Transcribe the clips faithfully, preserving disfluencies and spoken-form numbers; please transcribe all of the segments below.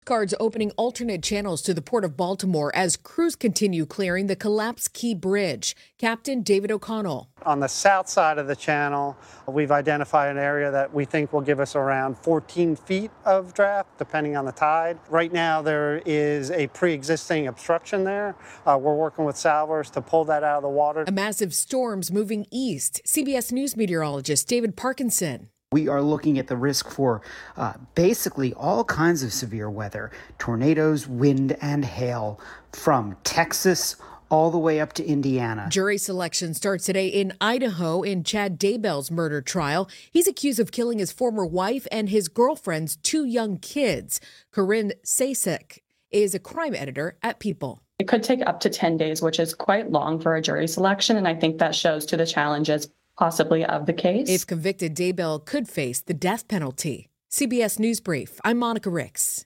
Guards opening alternate channels to the Port of Baltimore as crews continue clearing the collapsed Key Bridge. Captain David O'Connell. On the south side of the channel, we've identified an area that we think will give us around fourteen feet of draft, depending on the tide. Right now, there is a pre-existing obstruction there. Uh, we're working with salvors to pull that out of the water. A massive storm's moving east. C B S News meteorologist David Parkinson. We are looking at the risk for uh, basically all kinds of severe weather, tornadoes, wind, and hail from Texas all the way up to Indiana. Jury selection starts today in Idaho in Chad Daybell's murder trial. He's accused of killing his former wife and his girlfriend's two young kids. Corinne Sasek is a crime editor at People. It could take up to ten days, which is quite long for a jury selection, and I think that shows to the challenges possibly of the case. If convicted, Daybell could face the death penalty. C B S News Brief. I'm Monica Ricks.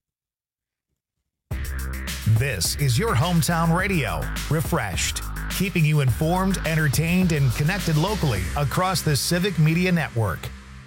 This is your hometown radio, Refreshed, keeping you informed, entertained, and connected locally across the Civic Media Network.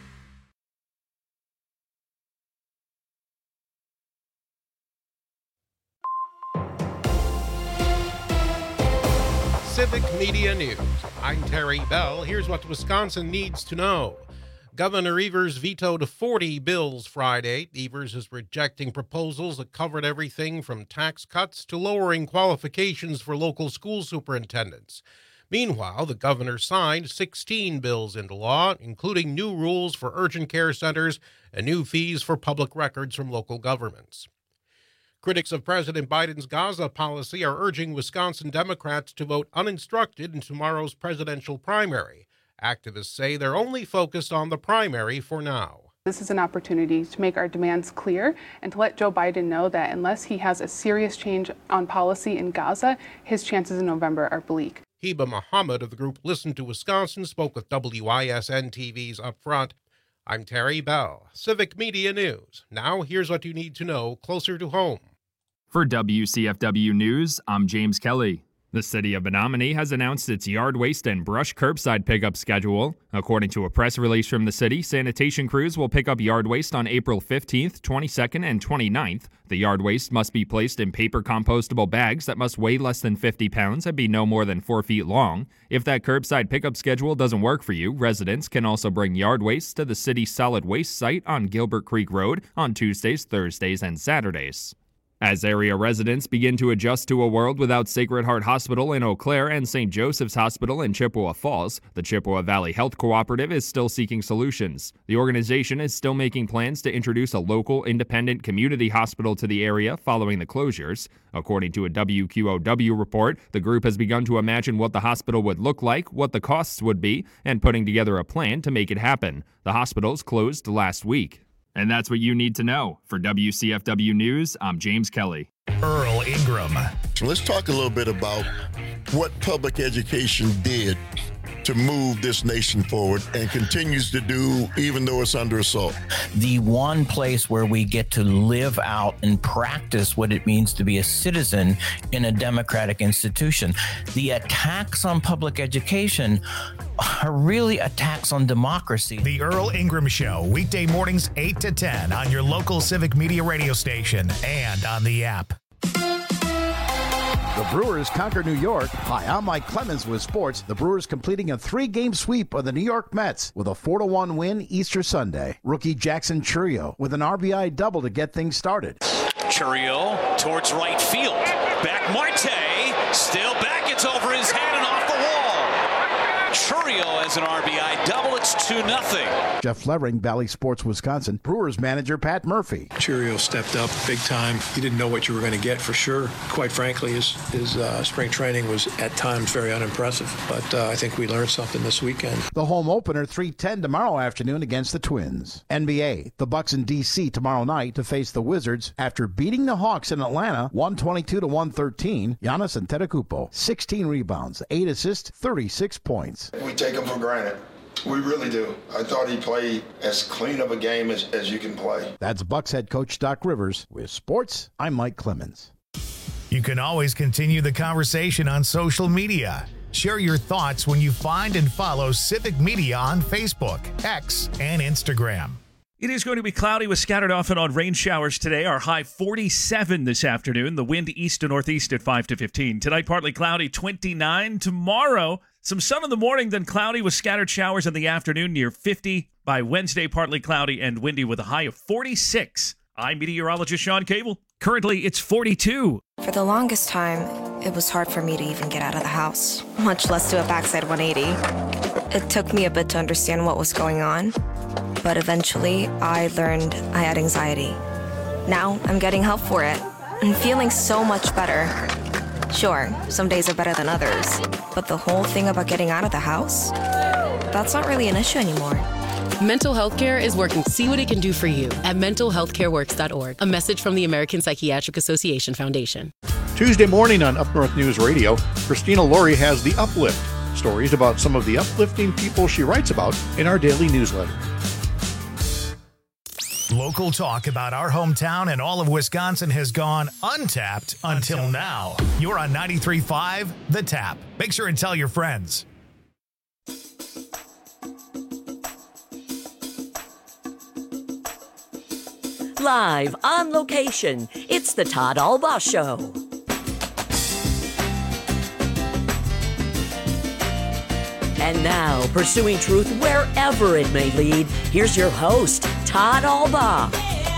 Civic Media News. I'm Terry Bell. Here's what Wisconsin needs to know. Governor Evers vetoed forty bills Friday. Evers is rejecting proposals that covered everything from tax cuts to lowering qualifications for local school superintendents. Meanwhile, the governor signed sixteen bills into law, including new rules for urgent care centers and new fees for public records from local governments. Critics of President Biden's Gaza policy are urging Wisconsin Democrats to vote uninstructed in tomorrow's presidential primary. Activists say they're only focused on the primary for now. This is an opportunity to make our demands clear and to let Joe Biden know that unless he has a serious change on policy in Gaza, his chances in November are bleak. Heba Muhammad of the group Listen to Wisconsin spoke with W I S N T V's Up Front. I'm Terry Bell, Civic Media News. Now here's what you need to know closer to home. For W C F W News, I'm James Kelly. The city of Menominee has announced its yard waste and brush curbside pickup schedule. According to a press release from the city, sanitation crews will pick up yard waste on April fifteenth, twenty-second, and twenty-ninth. The yard waste must be placed in paper compostable bags that must weigh less than fifty pounds and be no more than four feet long. If that curbside pickup schedule doesn't work for you, residents can also bring yard waste to the city's solid waste site on Gilbert Creek Road on Tuesdays, Thursdays, and Saturdays. As area residents begin to adjust to a world without Sacred Heart Hospital in Eau Claire and Saint Joseph's Hospital in Chippewa Falls, the Chippewa Valley Health Cooperative is still seeking solutions. The organization is still making plans to introduce a local, independent community hospital to the area following the closures. According to a W Q O W report, the group has begun to imagine what the hospital would look like, what the costs would be, and putting together a plan to make it happen. The hospitals closed last week. And that's what you need to know. For W C F W News, I'm James Kelly. Earl Ingram. So let's talk a little bit about what public education did to move this nation forward and continues to do even though it's under assault. The one place where we get to live out and practice what it means to be a citizen in a democratic institution. The attacks on public education are really attacks on democracy. The Earl Ingram Show, weekday mornings eight to ten on your local Civic Media radio station and on the app. The Brewers conquer New York. Hi, I'm Mike Clemens with sports. The Brewers completing a three-game sweep of the New York Mets with a four to one win Easter Sunday. Rookie Jackson Chourio with an R B I double to get things started. Chourio towards right field. Back Marte. Still back. It's over his head and off the wall. Chourio has an R B I double. It's two nothing. Jeff Flevering, Valley Sports, Wisconsin. Brewers manager Pat Murphy. Chourio stepped up big time. You didn't know what you were going to get for sure. Quite frankly, his, his uh, spring training was at times very unimpressive. But uh, I think we learned something this weekend. The home opener three ten tomorrow afternoon against the Twins. N B A, the Bucks in D C tomorrow night to face the Wizards after beating the Hawks in Atlanta one twenty-two to one thirteen. Giannis Antetokounmpo, sixteen rebounds, eight assists, thirty-six points. We take him for granted. We really do. I thought he played as clean of a game as, as you can play. That's Bucks head coach Doc Rivers. With sports, I'm Mike Clemens. You can always continue the conversation on social media. Share your thoughts when you find and follow Civic Media on Facebook, X, and Instagram. It is going to be cloudy with scattered off and on rain showers today. Our high forty-seven this afternoon. The wind east to northeast at five to fifteen. Tonight, partly cloudy, twenty-nine. Tomorrow, some sun in the morning, then cloudy with scattered showers in the afternoon near fifty. By Wednesday, partly cloudy and windy with a high of forty-six. I'm meteorologist Sean Cable. Currently, it's forty-two. For the longest time, it was hard for me to even get out of the house, much less do a backside one eighty. It took me a bit to understand what was going on. But eventually, I learned I had anxiety. Now, I'm getting help for it and feeling so much better. Sure, some days are better than others, but the whole thing about getting out of the house, that's not really an issue anymore. Mental health care is working. See what it can do for you at mental health care works dot org. A message from the American Psychiatric Association Foundation. Tuesday morning on Up North News Radio, Christina Laurie has The Uplift, stories about some of the uplifting people she writes about in our daily newsletter. Local talk about our hometown and all of Wisconsin has gone untapped until now. You're on ninety-three point five The Tap. Make sure and tell your friends. Live on location, it's the Todd Albaugh Show. And now, pursuing truth wherever it may lead, here's your host, Todd Albaugh.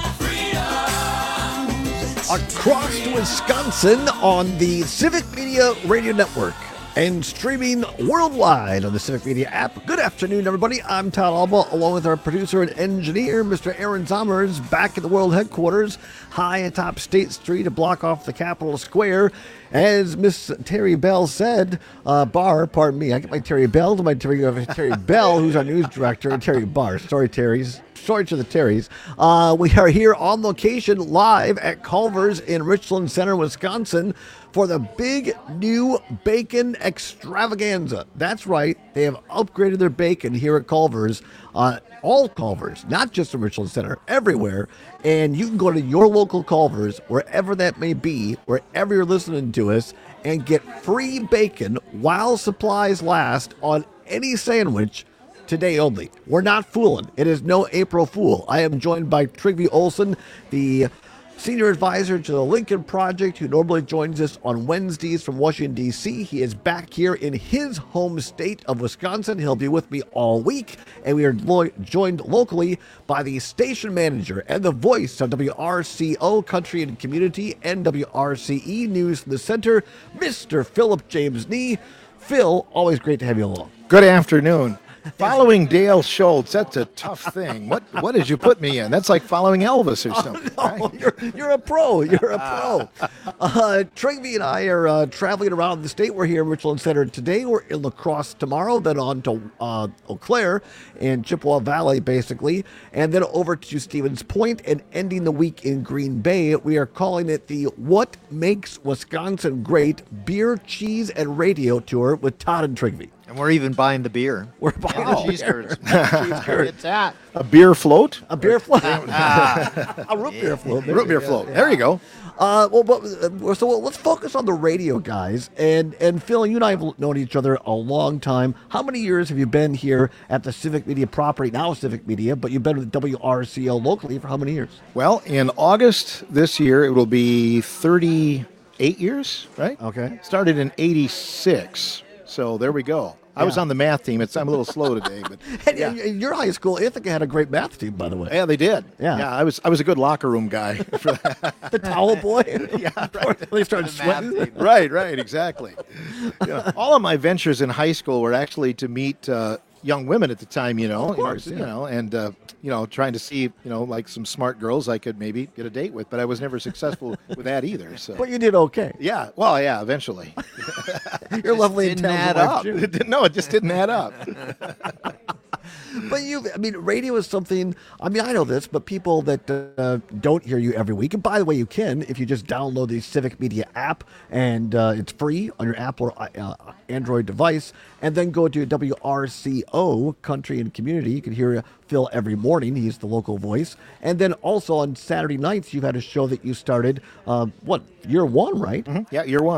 Across Wisconsin on the Civic Media Radio Network and streaming worldwide on the Civic Media app. Good afternoon, everybody. I'm Todd Albaugh, along with our producer and engineer, Mister Aaron Zommers, back at the world headquarters, high atop State Street, a block off the Capitol Square. As Miss Terry Bell said, uh, Barr, pardon me, I get my Terry Bell to my Terry, uh, Terry Bell, who's our news director, and Terry Barr. Sorry, Terry's. Sorry to the Terrys. Uh, we are here on location live at Culver's in Richland Center, Wisconsin for the big new bacon extravaganza. That's right. They have upgraded their bacon here at Culver's, uh, all Culver's, not just in Richland Center, everywhere. And you can go to your local Culver's, wherever that may be, wherever you're listening to us, and get free bacon while supplies last on any sandwich today only. We're not fooling. It is no April Fool. I am joined by Trygve Olsen, the senior advisor to the Lincoln Project, who normally joins us on Wednesdays from Washington, D C He is back here in his home state of Wisconsin. He'll be with me all week. And we are lo- joined locally by the station manager and the voice of W R C O Country and Community and W R C E News from the Center, Mister Philip James Nee. Phil, always great to have you along. Good afternoon. Following Dale Schultz, that's a tough thing. What what did you put me in? That's like following Elvis or something. Oh, no, right? you're, you're a pro. You're a pro. Uh, Trygve and I are uh, traveling around the state. We're here in Richland Center today. We're in La Crosse tomorrow, then on to uh, Eau Claire and Chippewa Valley, basically, and then over to Stevens Point and ending the week in Green Bay. We are calling it the What Makes Wisconsin Great Beer, Cheese, and Radio Tour with Todd and Trygve. And we're even buying the beer. We're buying the oh, cheese curds. Cheese curds. It's that. A beer float? A beer float. A root beer float. Root beer float. There you go. Uh, well, but, uh, so let's focus on the radio, guys. And and Phil, you and I have known each other a long time. How many years have you been here at the Civic Media property, now Civic Media, but you've been with W R C O locally for how many years? Well, in August this year, it will be thirty-eight years, right? Okay. Started in eighty-six. So there we go. I Yeah. was on the math team. It's I'm a little slow today, but And, yeah. and, and your high school, Ithaca had a great math team, by the way. Yeah, they did. Yeah. yeah. I was I was a good locker room guy. For that. The towel boy. Yeah, right. They started sweating. right, right, exactly. Yeah. All of my ventures in high school were actually to meet uh, young women at the time, you know, Of course, you yeah. know, and uh, you know, trying to see, you know, like some smart girls I could maybe get a date with, but I was never successful with that either. So, But you did okay. yeah, well, yeah, eventually. You're lovely and didn't add talented wife, up. too. It didn't- no, it just didn't add up. But you, I mean, radio is something, I mean, I know this, but people that uh, don't hear you every week, and by the way, you can if you just download the Civic Media app, and uh, it's free on your Apple or uh, Android device, and then go to W R C O, Country and Community. You can hear Phil every morning. He's the local voice. And then also on Saturday nights, you've had a show that you started, uh, what, year one, right? Mhm. Yeah, year one.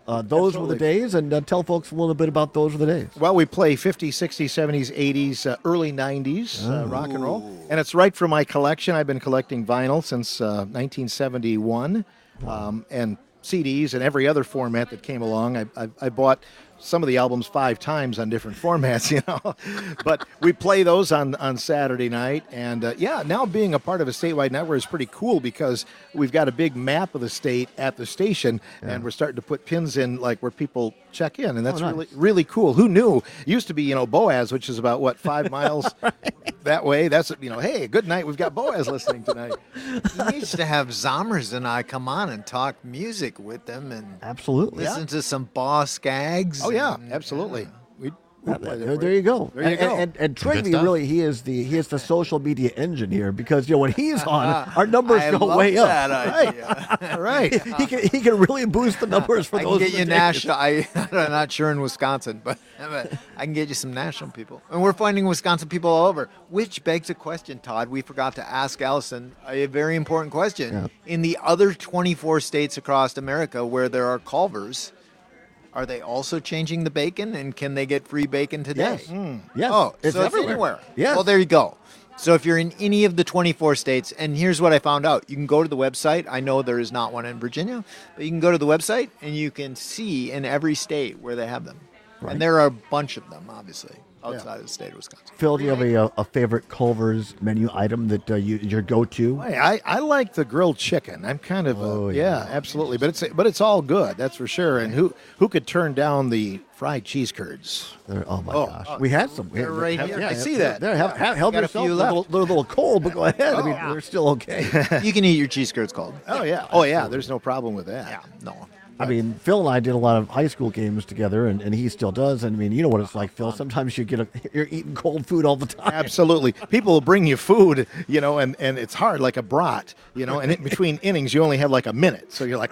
Uh, those Absolutely. were the days, and uh, tell folks a little bit about those were the days. Well, we play fifties, sixties, seventies, eighties, uh, early nineties uh, Oh. rock and roll. And it's right from my collection. I've been collecting vinyl since uh, nineteen seventy-one, um, and C Ds and every other format that came along. I, I, I bought some of the albums five times on different formats, you know. But we play those on, on Saturday night. And, uh, yeah, now being a part of a statewide network is pretty cool because we've got a big map of the state at the station, Yeah. and we're starting to put pins in, like, where people check in. And that's Oh, nice. really really cool. Who knew? It used to be, you know, Boaz, which is about, what, five miles that way. That's, you know, hey, good night. We've got Boaz listening tonight. He needs to have Zommers and I come on and talk music with them and Absolutely. listen to some Boss Skaggs. Oh, yeah, and, absolutely. We Yeah, there, there you go. There you and, go. And, and, and Good Trigby, stuff. really, he is the he is the social media engine here because you know when he's on, our numbers I go love way up. that Right. idea. Right. He, he can he can really boost the numbers for I those. can get you days. national. I, I'm not sure in Wisconsin, but, but I can get you some national people. And we're finding Wisconsin people all over, which begs a question, Todd. We forgot to ask Allison a very important question. Yeah. In the other twenty-four states across America where there are Culvers, are they also changing the bacon, and can they get free bacon today? Yes. Yes. Oh, It's so everywhere. it's anywhere. Yes. Well, there you go. So if you're in any of the twenty-four states, and here's what I found out. You can go to the website. I know there is not one in Virginia, but you can go to the website, and you can see in every state where they have them. Right. And there are a bunch of them, obviously, outside of the state of Wisconsin. Phil, do you have a, a favorite Culver's menu item that uh, you your go to? Hey, I, I like the grilled chicken. I'm kind of Oh, a, yeah. yeah, absolutely. But it's but it's all good, that's for sure. And who who could turn down the fried cheese curds? They're- oh my Oh, gosh, oh, we had some. We they're had- right have- here. yeah, I have- see that. There, have, have, help Got a yourself. few They're a left. little, they're a little cold, but go ahead. I mean, yeah. they're still okay. You can eat your cheese curds cold. Oh yeah, oh yeah. There's no problem with that. Yeah, no. I mean, Phil and I did a lot of high school games together, and, and he still does. And I mean, you know what it's like, Phil. Sometimes you get a, you're eating cold food all the time. Absolutely. People will bring you food, you know, and, and it's hard, like a brat, you know, and in between innings, you only have like a minute. So you're like,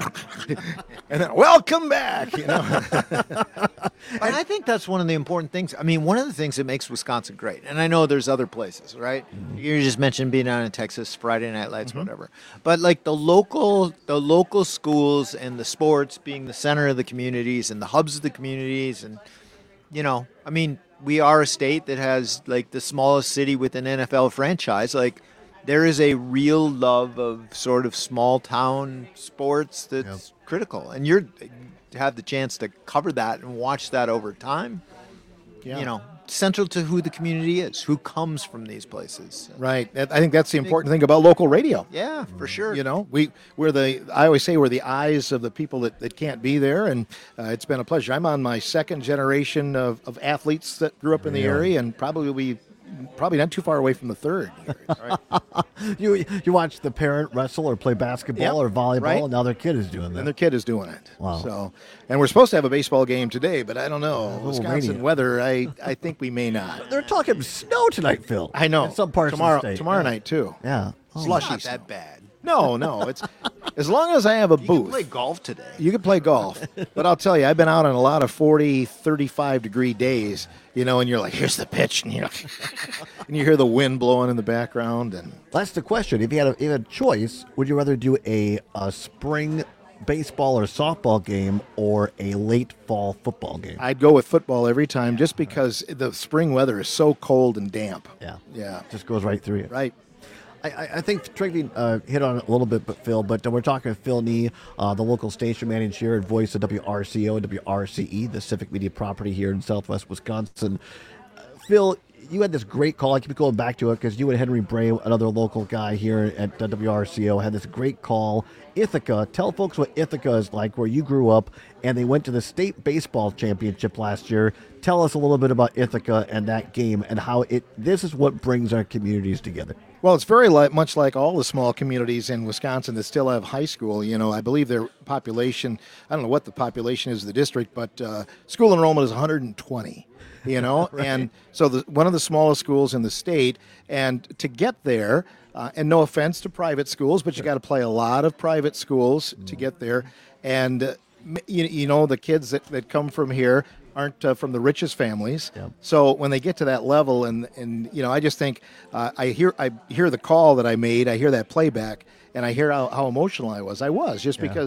and then, welcome back, you know. And I think that's one of the important things. I mean, one of the things that makes Wisconsin great, and I know there's other places, right? Mm-hmm. You just mentioned being down in Texas, Friday Night Lights, whatever. But like the local, the local schools and the sports being the center of the communities and the hubs of the communities, and you know, I mean, we are a state that has like the smallest city with an N F L franchise. Like, there is a real love of sort of small town sports that's critical, and you're have the chance to cover that and watch that over time. Yeah. You know, central to who the community is, who comes from these places. Right. That- I think that's the important thing about local radio. Yeah, for sure. You know, we we're the I always say we're the eyes of the people that, that can't be there, and uh, it's been a pleasure. I'm on my second generation of, of athletes that grew up in the Yeah. area, and probably we probably not too far away from the third. you you watch the parent wrestle or play basketball Yep, or volleyball, right. and now their kid is doing that. And their kid is doing it. Wow. So, and we're supposed to have a baseball game today, but I don't know. little Wisconsin rainy. weather, I, I think we may not. They're talking snow tonight, Phil. I know. In some parts tomorrow, of the state. tomorrow Yeah. night too. Yeah. Oh, Slushy Not snow. that bad. No, no. It's as long as I have a You booth. can play golf today. You can play golf. But I'll tell you, I've been out on a lot of forty, thirty-five degree days, you know, and you're like, here's the pitch, and you and you hear the wind blowing in the background, and That's the question. If you had a, if you had a choice, would you rather do a, a spring baseball or softball game or a late fall football game? I'd go with football every time just because the spring weather is so cold and damp. Yeah. Yeah. Just goes right through you. Right. I, I- I think Trigby uh, hit on it a little bit, but Phil, but uh, we're talking with Phil Nee, uh, the local station manager and voice of W R C O and W R C E, the civic media property here in Southwest Wisconsin. Uh, Phil, you had this great call. I keep going back to it because you and Henry Bray, another local guy here at uh, W R C O, had this great call. Ithaca, tell folks what Ithaca is like, where you grew up, and they went to the state baseball championship last year. Tell us a little bit about Ithaca and that game and how it. This is what brings our communities together. Well, it's very li- much like all the small communities in Wisconsin that still have high school. You know, I believe their population, I don't know what the population is of the district, but uh, school enrollment is one hundred twenty, you know, Right. and so the, one of the smallest schools in the state. And to get there, uh, and no offense to private schools, but you got to play a lot of private schools to get there. And, uh, m- you, you know, the kids that, that come from here aren't uh, from the richest families. So when they get to that level, and, and you know, I just think uh, I hear I hear the call that I made, I hear that playback, and I hear how, how emotional I was. I was just Yeah. because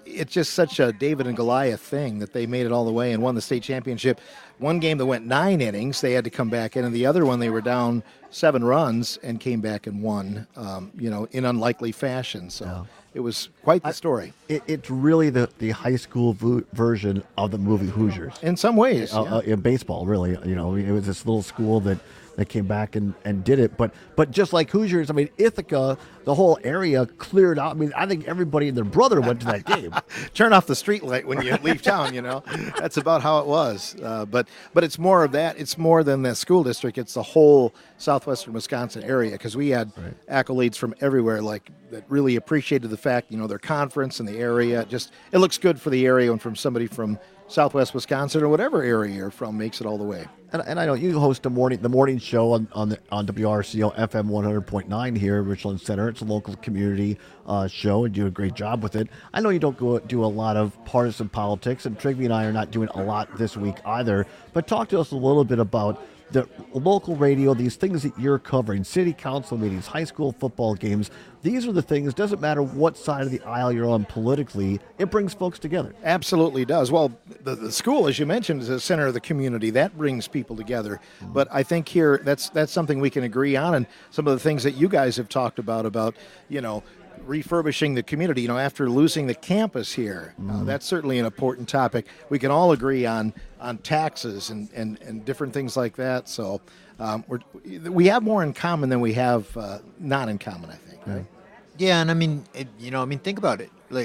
it's just such a David and Goliath thing that they made it all the way and won the state championship. One game that went nine innings, they had to come back in, and the other one they were down seven runs and came back and won, um, you know, in unlikely fashion. So yeah. It was quite the story. I, it, it's really the, the high school vo- version of the movie Hoosiers. In some ways, uh, yeah. uh, in baseball, really. You know, it was this little school that, that came back and, and did it. But but just like Hoosiers, I mean, Ithaca, the whole area cleared out. I mean, I think everybody and their brother went to that game. Turn off the street light when you leave town, you know. That's about how it was. Uh, but but it's more of that. It's more than the school district. It's the whole southwestern Wisconsin area, because we had right. accolades from everywhere, like that really appreciated the fact, you know, their conference and the area. Just it looks good for the area, and from somebody from Southwest Wisconsin or whatever area you're from makes it all the way. And, and I know you host the morning the morning show on on, the, on W R C O F M one hundred point nine here at Richland Center. It's a local community uh, show, and you do a great job with it. I know you don't go do a lot of partisan politics, and Trigby and I are not doing a lot this week either. But talk to us a little bit about the local radio, these things that you're covering, city council meetings, high school football games. These are the things, doesn't matter what side of the aisle you're on politically, it brings folks together. Absolutely does. Well, the, the school, as you mentioned, is the center of the community. That brings people together. Mm-hmm. But I think here, that's that's something we can agree on, and some of the things that you guys have talked about, about, you know, refurbishing the community, you know, after losing the campus here. Mm. Uh, that's certainly an important topic. We can all agree on on taxes and, and, and different things like that. So um, we're, we have more in common than we have uh, not in common, I think. Right? Yeah, and I mean, it, you know, I mean, think about it. Like,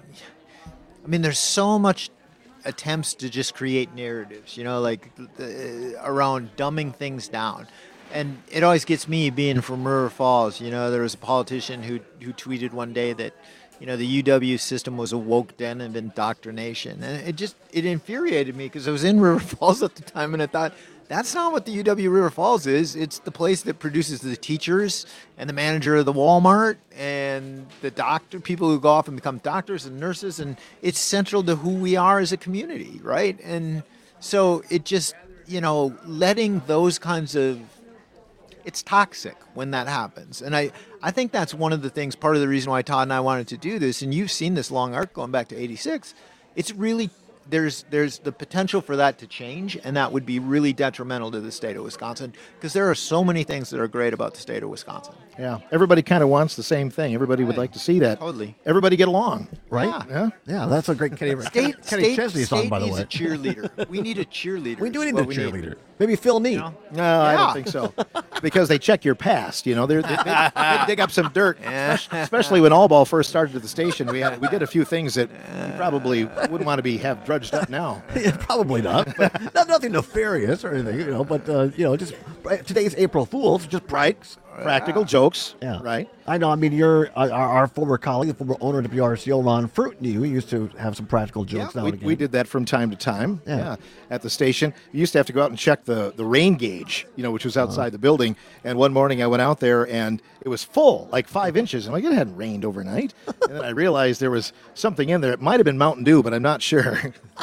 I mean, there's so much attempts to just create narratives, you know, like uh, around dumbing things down. And it always gets me, being from River Falls. You know, there was a politician who who tweeted one day that, you know, the U W system was a woke den of indoctrination. And it just, it infuriated me, because I was in River Falls at the time, and I thought, that's not what the U W River Falls is. It's the place that produces the teachers and the manager of the Walmart and the doctor, people who go off and become doctors and nurses. And it's central to who we are as a community, right? And so it just, you know, letting those kinds of, it's toxic when that happens. And I, I think that's one of the things, part of the reason why Todd and I wanted to do this, and you've seen this long arc going back to eighty-six, it's really, there's there's the potential for that to change, and that would be really detrimental to the state of Wisconsin, because there are so many things that are great about the state of Wisconsin. Yeah, everybody kind of wants the same thing. Everybody would like to see that. Totally. Everybody get along, right? Yeah. Yeah, yeah that's a great Kenny, state, Kenny state, Chesney song, by the way. State needs a cheerleader. We need a cheerleader. We do need a cheerleader. Need. Maybe Phil Neat. You know? No, yeah. I don't think so. Because they check your past, you know. They they, they dig up some dirt, yeah. especially when All Ball first started at the station. We had we did a few things that you probably wouldn't want to be have drudged up now. Yeah, probably not. But not nothing nefarious or anything, you know. But uh, you know, just today's April Fool's, just pranks. Practical jokes, yeah. Right? I know. I mean, you're uh, our, our former colleague, former owner of W R C O, Ron Fruit, and you used to have some practical jokes yeah, now we, and again. we did that from time to time. Yeah. yeah, at the station. We used to have to go out and check the, the rain gauge, you know, which was outside uh-huh. the building. And one morning I went out there and it was full, like five inches. I'm like, it hadn't rained overnight. And then I realized there was something in there. It might have been Mountain Dew, but I'm not sure.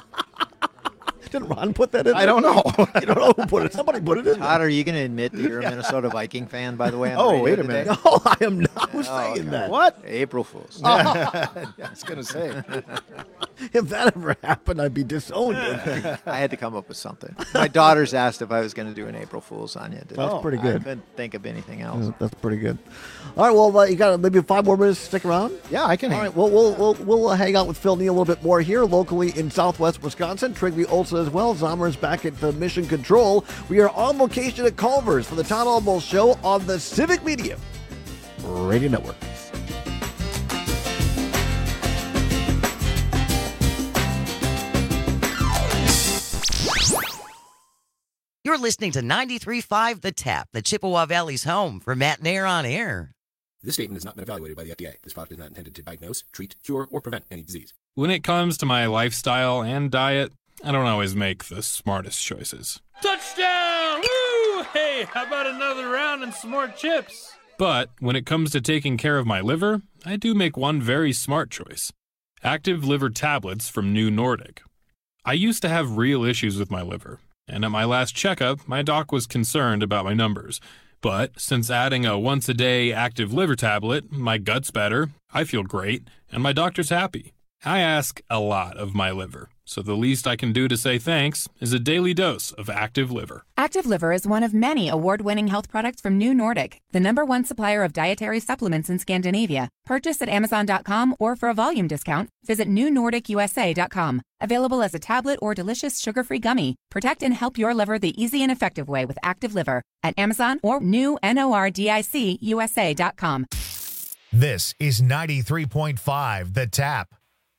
Did Ron put that in there? I don't know. I don't know who put it. Somebody put it in Todd, are you going to admit that you're a Minnesota Viking fan, by the way? On oh, the wait a today? minute. No, I am not. Who's oh, saying okay. that? What? April Fools. Oh. I was going to say. If that ever happened, I'd be disowned. I had to come up with something. My daughters asked if I was going to do an April Fool's on you. That's oh, pretty good. I couldn't think of anything else. Yeah, that's pretty good. All right, well, uh, you got maybe five more minutes to stick around? Yeah, I can. All right, well, we'll, we'll, we'll uh, hang out with Phil Neal a little bit more here locally in southwest Wisconsin. Trigby Olson as well. Zomer's back at the Mission Control. We are on location at Culver's for the Todd Albo Show on the Civic Media Radio Network. You're listening to ninety-three point five The Tap, the Chippewa Valley's home for Matt Nair on Air. This statement has not been evaluated by the F D A. This product is not intended to diagnose, treat, cure, or prevent any disease. When it comes to my lifestyle and diet, I don't always make the smartest choices. Touchdown! Woo! Hey, how about another round and some more chips? But when it comes to taking care of my liver, I do make one very smart choice. Active liver tablets from New Nordic. I used to have real issues with my liver, and at my last checkup, my doc was concerned about my numbers. But since adding a once-a-day active liver tablet, my gut's better, I feel great, and my doctor's happy. I ask a lot of my liver, so the least I can do to say thanks is a daily dose of Active Liver. Active Liver is one of many award-winning health products from New Nordic, the number one supplier of dietary supplements in Scandinavia. Purchase at amazon dot com or for a volume discount, visit new nordic u s a dot com. Available as a tablet or delicious sugar-free gummy. Protect and help your liver the easy and effective way with Active Liver at Amazon or new nordic u s a dot com. This is ninety-three point five The Tap.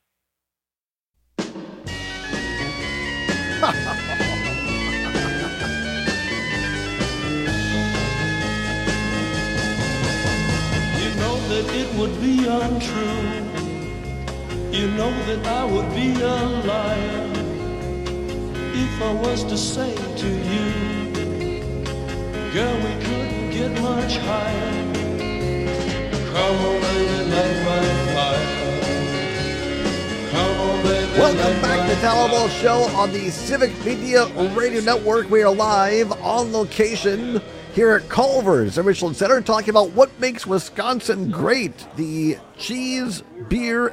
You know that it would be untrue. You know that I would be a liar if I was to say to you, girl, we couldn't get much higher. Come on, baby, light my fire. Come on, baby. Welcome back to the Talbot Show on the Civic Media Radio Network. We are live on location here at Culver's at Richland Center, talking about what makes Wisconsin great. The cheese, beer.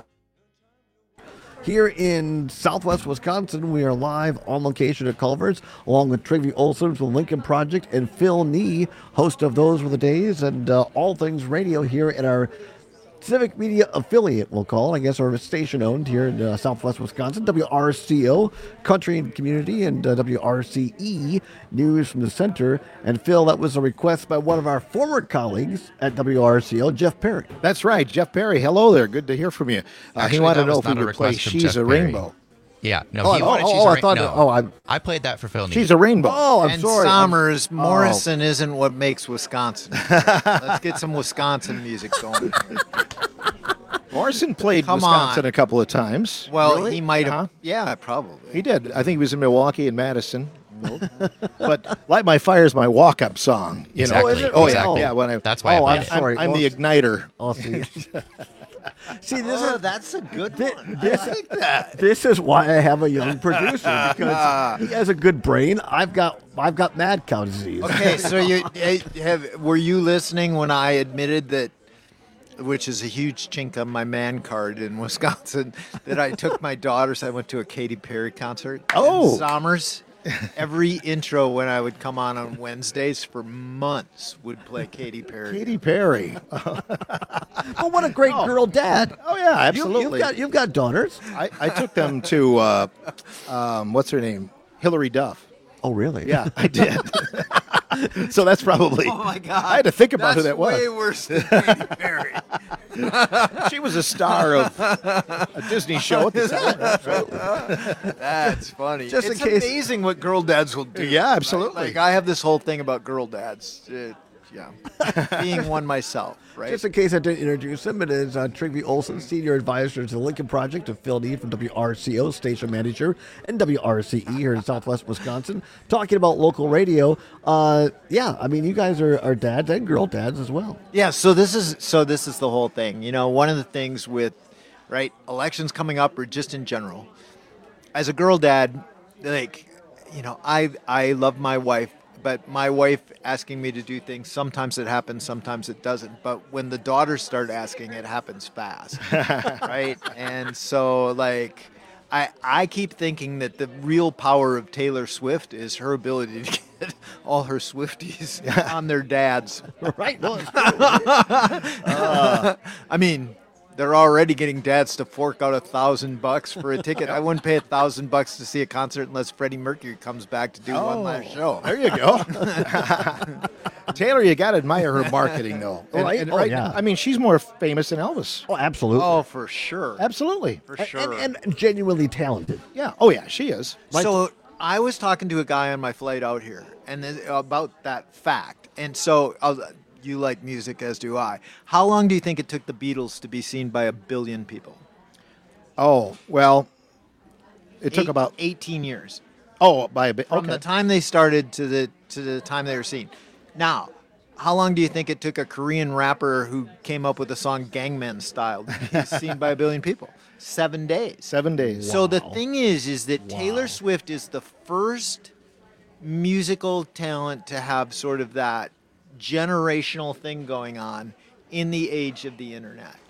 Here in Southwest Wisconsin, we are live on location at Culver's, along with Trivy Olson from the Lincoln Project and Phil Nee, host of Those Were the Days, and uh, all things radio here in our Civic Media affiliate, we'll call it. I guess our station owned here in uh, Southwest Wisconsin, W R C O, Country and Community, and uh, W R C E, News from the Center. And Phil, that was a request by one of our former colleagues at W R C O, Jeff Perry. That's right, Jeff Perry. Hello there. Good to hear from you. Uh, Actually, he wanted that to know was if we not a would play request from She's Jeff a Perry. Rainbow. Yeah, no, Oh, he oh, wanted oh, She's a I Ra- thought no. that- oh, I'm- I played that for Phil. She's a rainbow. Oh, I'm and sorry. Somers, I'm- Morrison isn't what makes Wisconsin. Let's get some Wisconsin music going. Morrison played Come Wisconsin on. a couple of times. Well, Really? he might have. Uh-huh. Yeah, probably. He did. I think he was in Milwaukee and Madison. But Light My Fire is my walk-up song. You Exactly. know? Oh, is it? Oh, yeah. Exactly. Yeah, when I, That's why I oh, played I'm, it. I'm, Sorry. I'm the igniter. Oh, see. See, this Oh, is that's a good thi- one. This, I like that. this is why I have a young producer, because he has a good brain. I've got I've got mad cow disease. Okay, so you eh, have were you listening when I admitted that, which is a huge chink on my man card in Wisconsin, that I took my daughters. I went to a Katy Perry concert. Oh. in Somers. Every intro when I would come on on Wednesdays for months would play Katy Perry. Katy Perry. Oh, what a great girl dad. Oh, yeah, You, absolutely. you've got you've got daughters. I, I took them to, uh, um, what's her name? Hillary Duff. Oh, really? Yeah, I did. So that's probably. Oh my God! I had to think about who That's that was. way worse than Katy Perry. She was a star of a Disney show at the time. That's funny. Just in it's case- amazing what girl dads will do. Yeah, right? absolutely. Like I have this whole thing about girl dads. Uh, yeah, being one myself, right? Just in case I didn't introduce him, it is uh, Trivy Olson, Senior Advisor to the Lincoln Project, of Phil Nee from W R C O, Station Manager, and W R C E here in Southwest Wisconsin, talking about local radio. Uh, yeah, I mean, you guys are, are dads and girl dads as well. Yeah, so this is so this is the whole thing. You know, one of the things with right elections coming up or just in general, as a girl dad, like, you know, I I love my wife, but my wife asking me to do things, sometimes it happens, sometimes it doesn't. But when the daughters start asking, it happens fast, right? And so like I I keep thinking that the real power of Taylor Swift is her ability to get all her Swifties on their dads. Right? No, it's Uh, I mean, they're already getting dads to fork out a thousand bucks for a ticket. I wouldn't pay a thousand bucks to see a concert unless Freddie Mercury comes back to do one last show. There you go. Taylor, you got to admire her marketing, though. And- Right? and Oh, yeah. I mean, she's more famous than Elvis. Oh, absolutely. Oh, for sure. Absolutely. For sure. And, and genuinely talented. Yeah. Oh, yeah, she is. So I was talking to a guy on my flight out here, and then about that fact. And so uh, you like music, as do I. How long do you think it took the Beatles to be seen by a billion people? Oh, well, it took Eight- about eighteen years. Oh, by a bit. From Okay. the time they started to the to the time they were seen. Now, how long do you think it took a Korean rapper who came up with the song Gangnam Style to be seen by a billion people? Seven days. Seven days. So the thing is, is that Taylor Swift is the first musical talent to have sort of that generational thing going on in the age of the internet.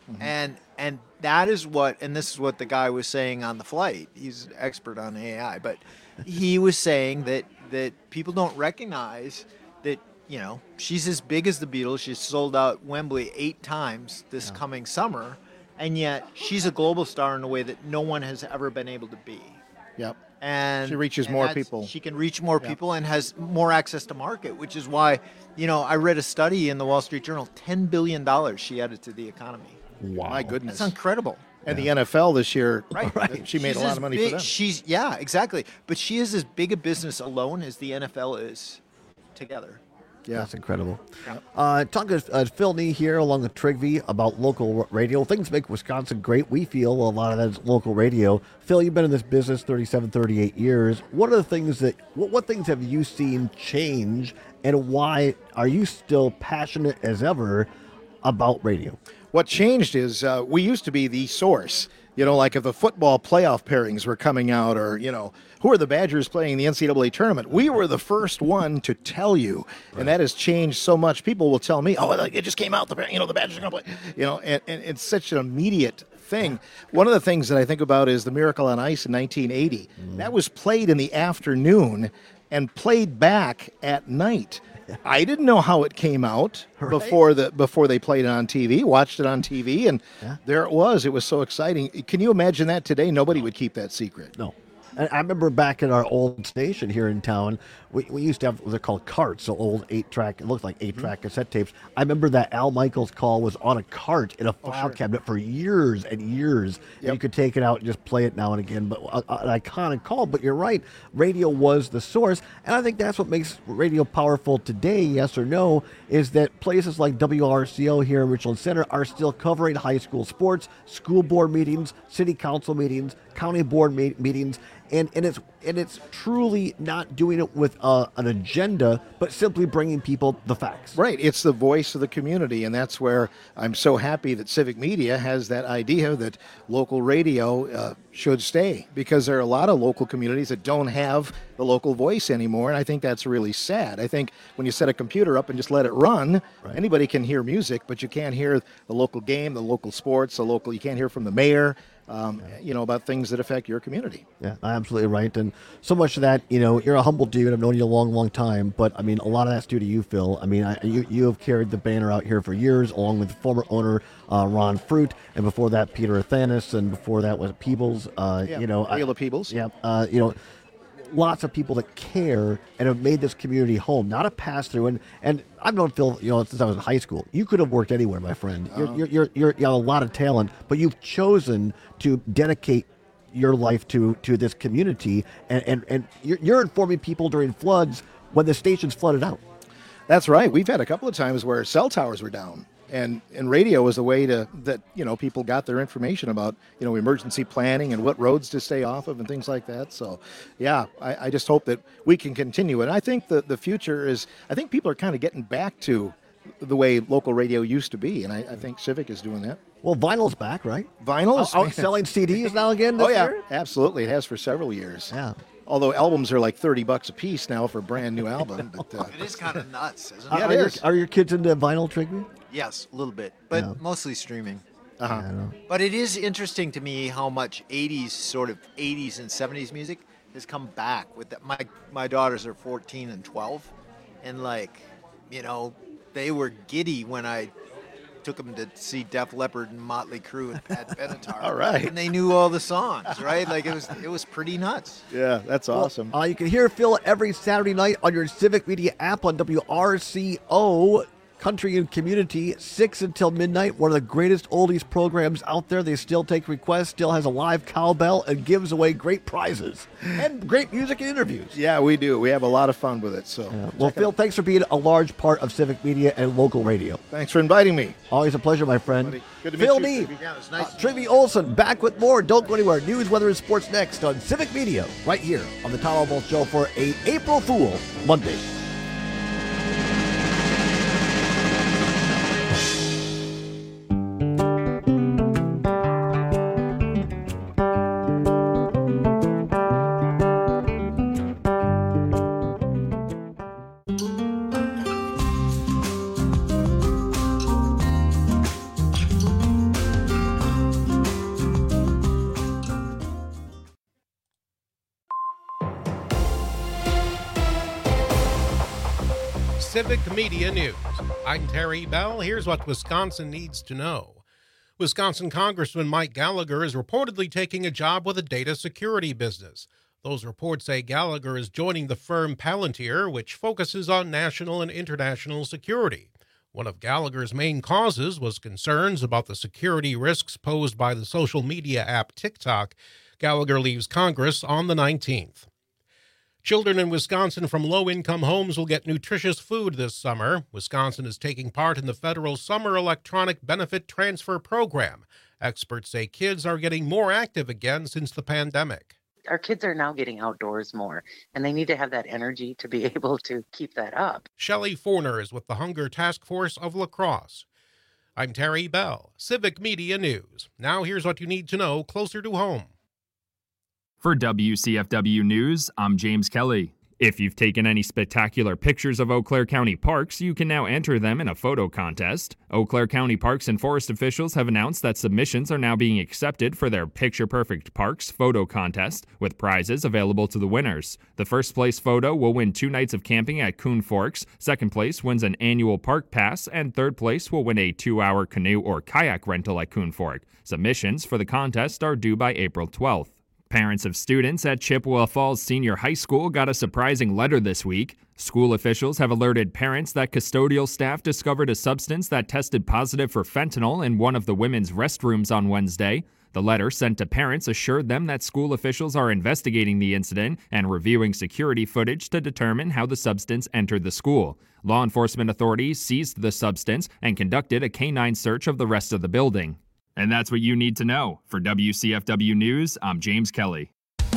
Mm-hmm. And and that is what, and this is what the guy was saying on the flight. He's an expert on A I, but he was saying that that people don't recognize that, you know, she's as big as the Beatles. She's sold out Wembley eight times this yeah. coming summer, and yet she's a global star in a way that no one has ever been able to be. Yep. And she reaches and more people. She can reach more yep. people and has more access to market, which is why, you know, I read a study in the Wall Street Journal, ten billion dollars she added to the economy. Wow. My goodness. That's incredible. And yeah. the N F L this year, right. right. she made she's a lot of money big, for them. She's Yeah, exactly. But she is as big a business alone as the N F L is together. Yeah, that's incredible. Yeah. Uh, talking to uh, Phil Nee here along with Trigby about local radio. Things make Wisconsin great. We feel a lot of that is local radio. Phil, you've been in this business thirty-seven, thirty-eight years. What are the things that, what, what things have you seen change, and why are you still passionate as ever about radio? What changed is uh, we used to be the source. You know, like if the football playoff pairings were coming out, or, you know, who are the Badgers playing in the N C double A tournament? We were the first one to tell you, right. and that has changed so much. People will tell me, oh, it just came out, the you know, the Badgers are going to play. You know, and, and it's such an immediate thing. One of the things that I think about is the Miracle on Ice in nineteen eighty. Mm. That was played in the afternoon and played back at night. I didn't know how it came out right. before the before they played it on T V. Watched it on T V, and yeah. there it was. It was so exciting. Can you imagine that today? Nobody would keep that secret. No. And I remember back at our old station here in town, we, we used to have what they're called carts, so old eight-track, it looked like eight-track mm-hmm. cassette tapes. I remember that Al Michaels call was on a cart in a file oh, sure. cabinet for years and years. Yep. And you could take it out and just play it now and again. But uh, an iconic call, but you're right, radio was the source. And I think that's what makes radio powerful today, yes or no, is that places like W R C O here in Richland Center are still covering high school sports, school board meetings, city council meetings, county board me- meetings, and, and it's and it's truly not doing it with uh, an agenda, but simply bringing people the facts. Right. It's the voice of the community, and that's where I'm so happy that Civic Media has that idea that local radio uh, should stay, because there are a lot of local communities that don't have the local voice anymore, and I think that's really sad. I think when you set a computer up and just let it run, right. anybody can hear music, but you can't hear the local game, the local sports, the local, you can't hear from the mayor. Um, you know, about things that affect your community. Yeah, absolutely right. And so much of that, you know, you're a humble dude. I've known you a long, long time. But, I mean, a lot of that's due to you, Phil. I mean, I, you you have carried the banner out here for years, along with former owner uh, Ron Fruit. And before that, Peter Athanas. And before that was Peebles. Uh, yeah, you know, Wheel of Peebles. Yeah, uh, you know. Lots of people that care and have made this community home, not a pass-through. And, and I've known Phil, you know, since I was in high school. You could have worked anywhere, my friend. You're, uh-huh. you're, you're, you're, you have a lot of talent, but you've chosen to dedicate your life to, to this community, and, and, and you're, you're informing people during floods when the station's flooded out. That's right. We've had a couple of times where cell towers were down. And and radio was a way to that, you know, people got their information about, you know, emergency planning and what roads to stay off of and things like that. So, yeah, I, I just hope that we can continue it. I think the, the future is, I think people are kind of getting back to the way local radio used to be, and I, I think Civic is doing that. Well, vinyl's back, right? Vinyl's? Out selling C Ds now again this Oh, yeah, year? absolutely. It has for several years. Yeah. Although albums are like thirty bucks a piece now for a brand new album. But, uh, it is kind of nuts, isn't it? Yeah, are, it your, is. are your kids into vinyl, Trigby? Yes, a little bit, but Yeah. mostly streaming. Uh-huh. But it is interesting to me how much eighties, sort of eighties and seventies music has come back. With that. My my daughters are fourteen and twelve, and like, you know, they were giddy when I took them to see Def Leppard and Motley Crue at Pat Benatar. All right. And they knew all the songs, right? Like it was it was pretty nuts. Yeah, that's awesome. Uh, you can hear Phil every Saturday night on your Civic Media app on W R C O. Country and Community, six until midnight. One of the greatest oldies programs out there. They still take requests, still has a live cowbell, and gives away great prizes and great music and interviews. Yeah, we do. We have a lot of fun with it. So, yeah. Well, Phil, thanks for being a large part of Civic Media and local radio. Thanks for inviting me. Always a pleasure, my friend. Buddy. Good to Phil meet you. Nee, Yeah, it was nice. uh, Trivy Olson, back with more. Don't go anywhere. News, weather, and sports next on Civic Media, right here on the Tom Alba Show for a April Fool Monday. Civic Media News. I'm Terry Bell. Here's what Wisconsin needs to know. Wisconsin Congressman Mike Gallagher is reportedly taking a job with a data security business. Those reports say Gallagher is joining the firm Palantir, which focuses on national and international security. One of Gallagher's main causes was concerns about the security risks posed by the social media app TikTok. Gallagher leaves Congress on the nineteenth. Children in Wisconsin from low-income homes will get nutritious food this summer. Wisconsin is taking part in the federal Summer Electronic Benefit Transfer Program. Experts say kids are getting more active again since the pandemic. Our kids are now getting outdoors more, and they need to have that energy to be able to keep that up. Shelley Forner is with the Hunger Task Force of La Crosse. I'm Terry Bell, Civic Media News. Now here's what you need to know closer to home. For W C F W News, I'm James Kelly. If you've taken any spectacular pictures of Eau Claire County parks, you can now enter them in a photo contest. Eau Claire County Parks and Forest officials have announced that submissions are now being accepted for their Picture Perfect Parks photo contest, with prizes available to the winners. The first place photo will win two nights of camping at Coon Forks, second place wins an annual park pass, and third place will win a two-hour canoe or kayak rental at Coon Fork. Submissions for the contest are due by April twelfth. Parents of students at Chippewa Falls Senior High School got a surprising letter this week. School officials have alerted parents that custodial staff discovered a substance that tested positive for fentanyl in one of the women's restrooms on Wednesday. The letter sent to parents assured them that school officials are investigating the incident and reviewing security footage to determine how the substance entered the school. Law enforcement authorities seized the substance and conducted a canine search of the rest of the building. And that's what you need to know. For W C F W News, I'm James Kelly.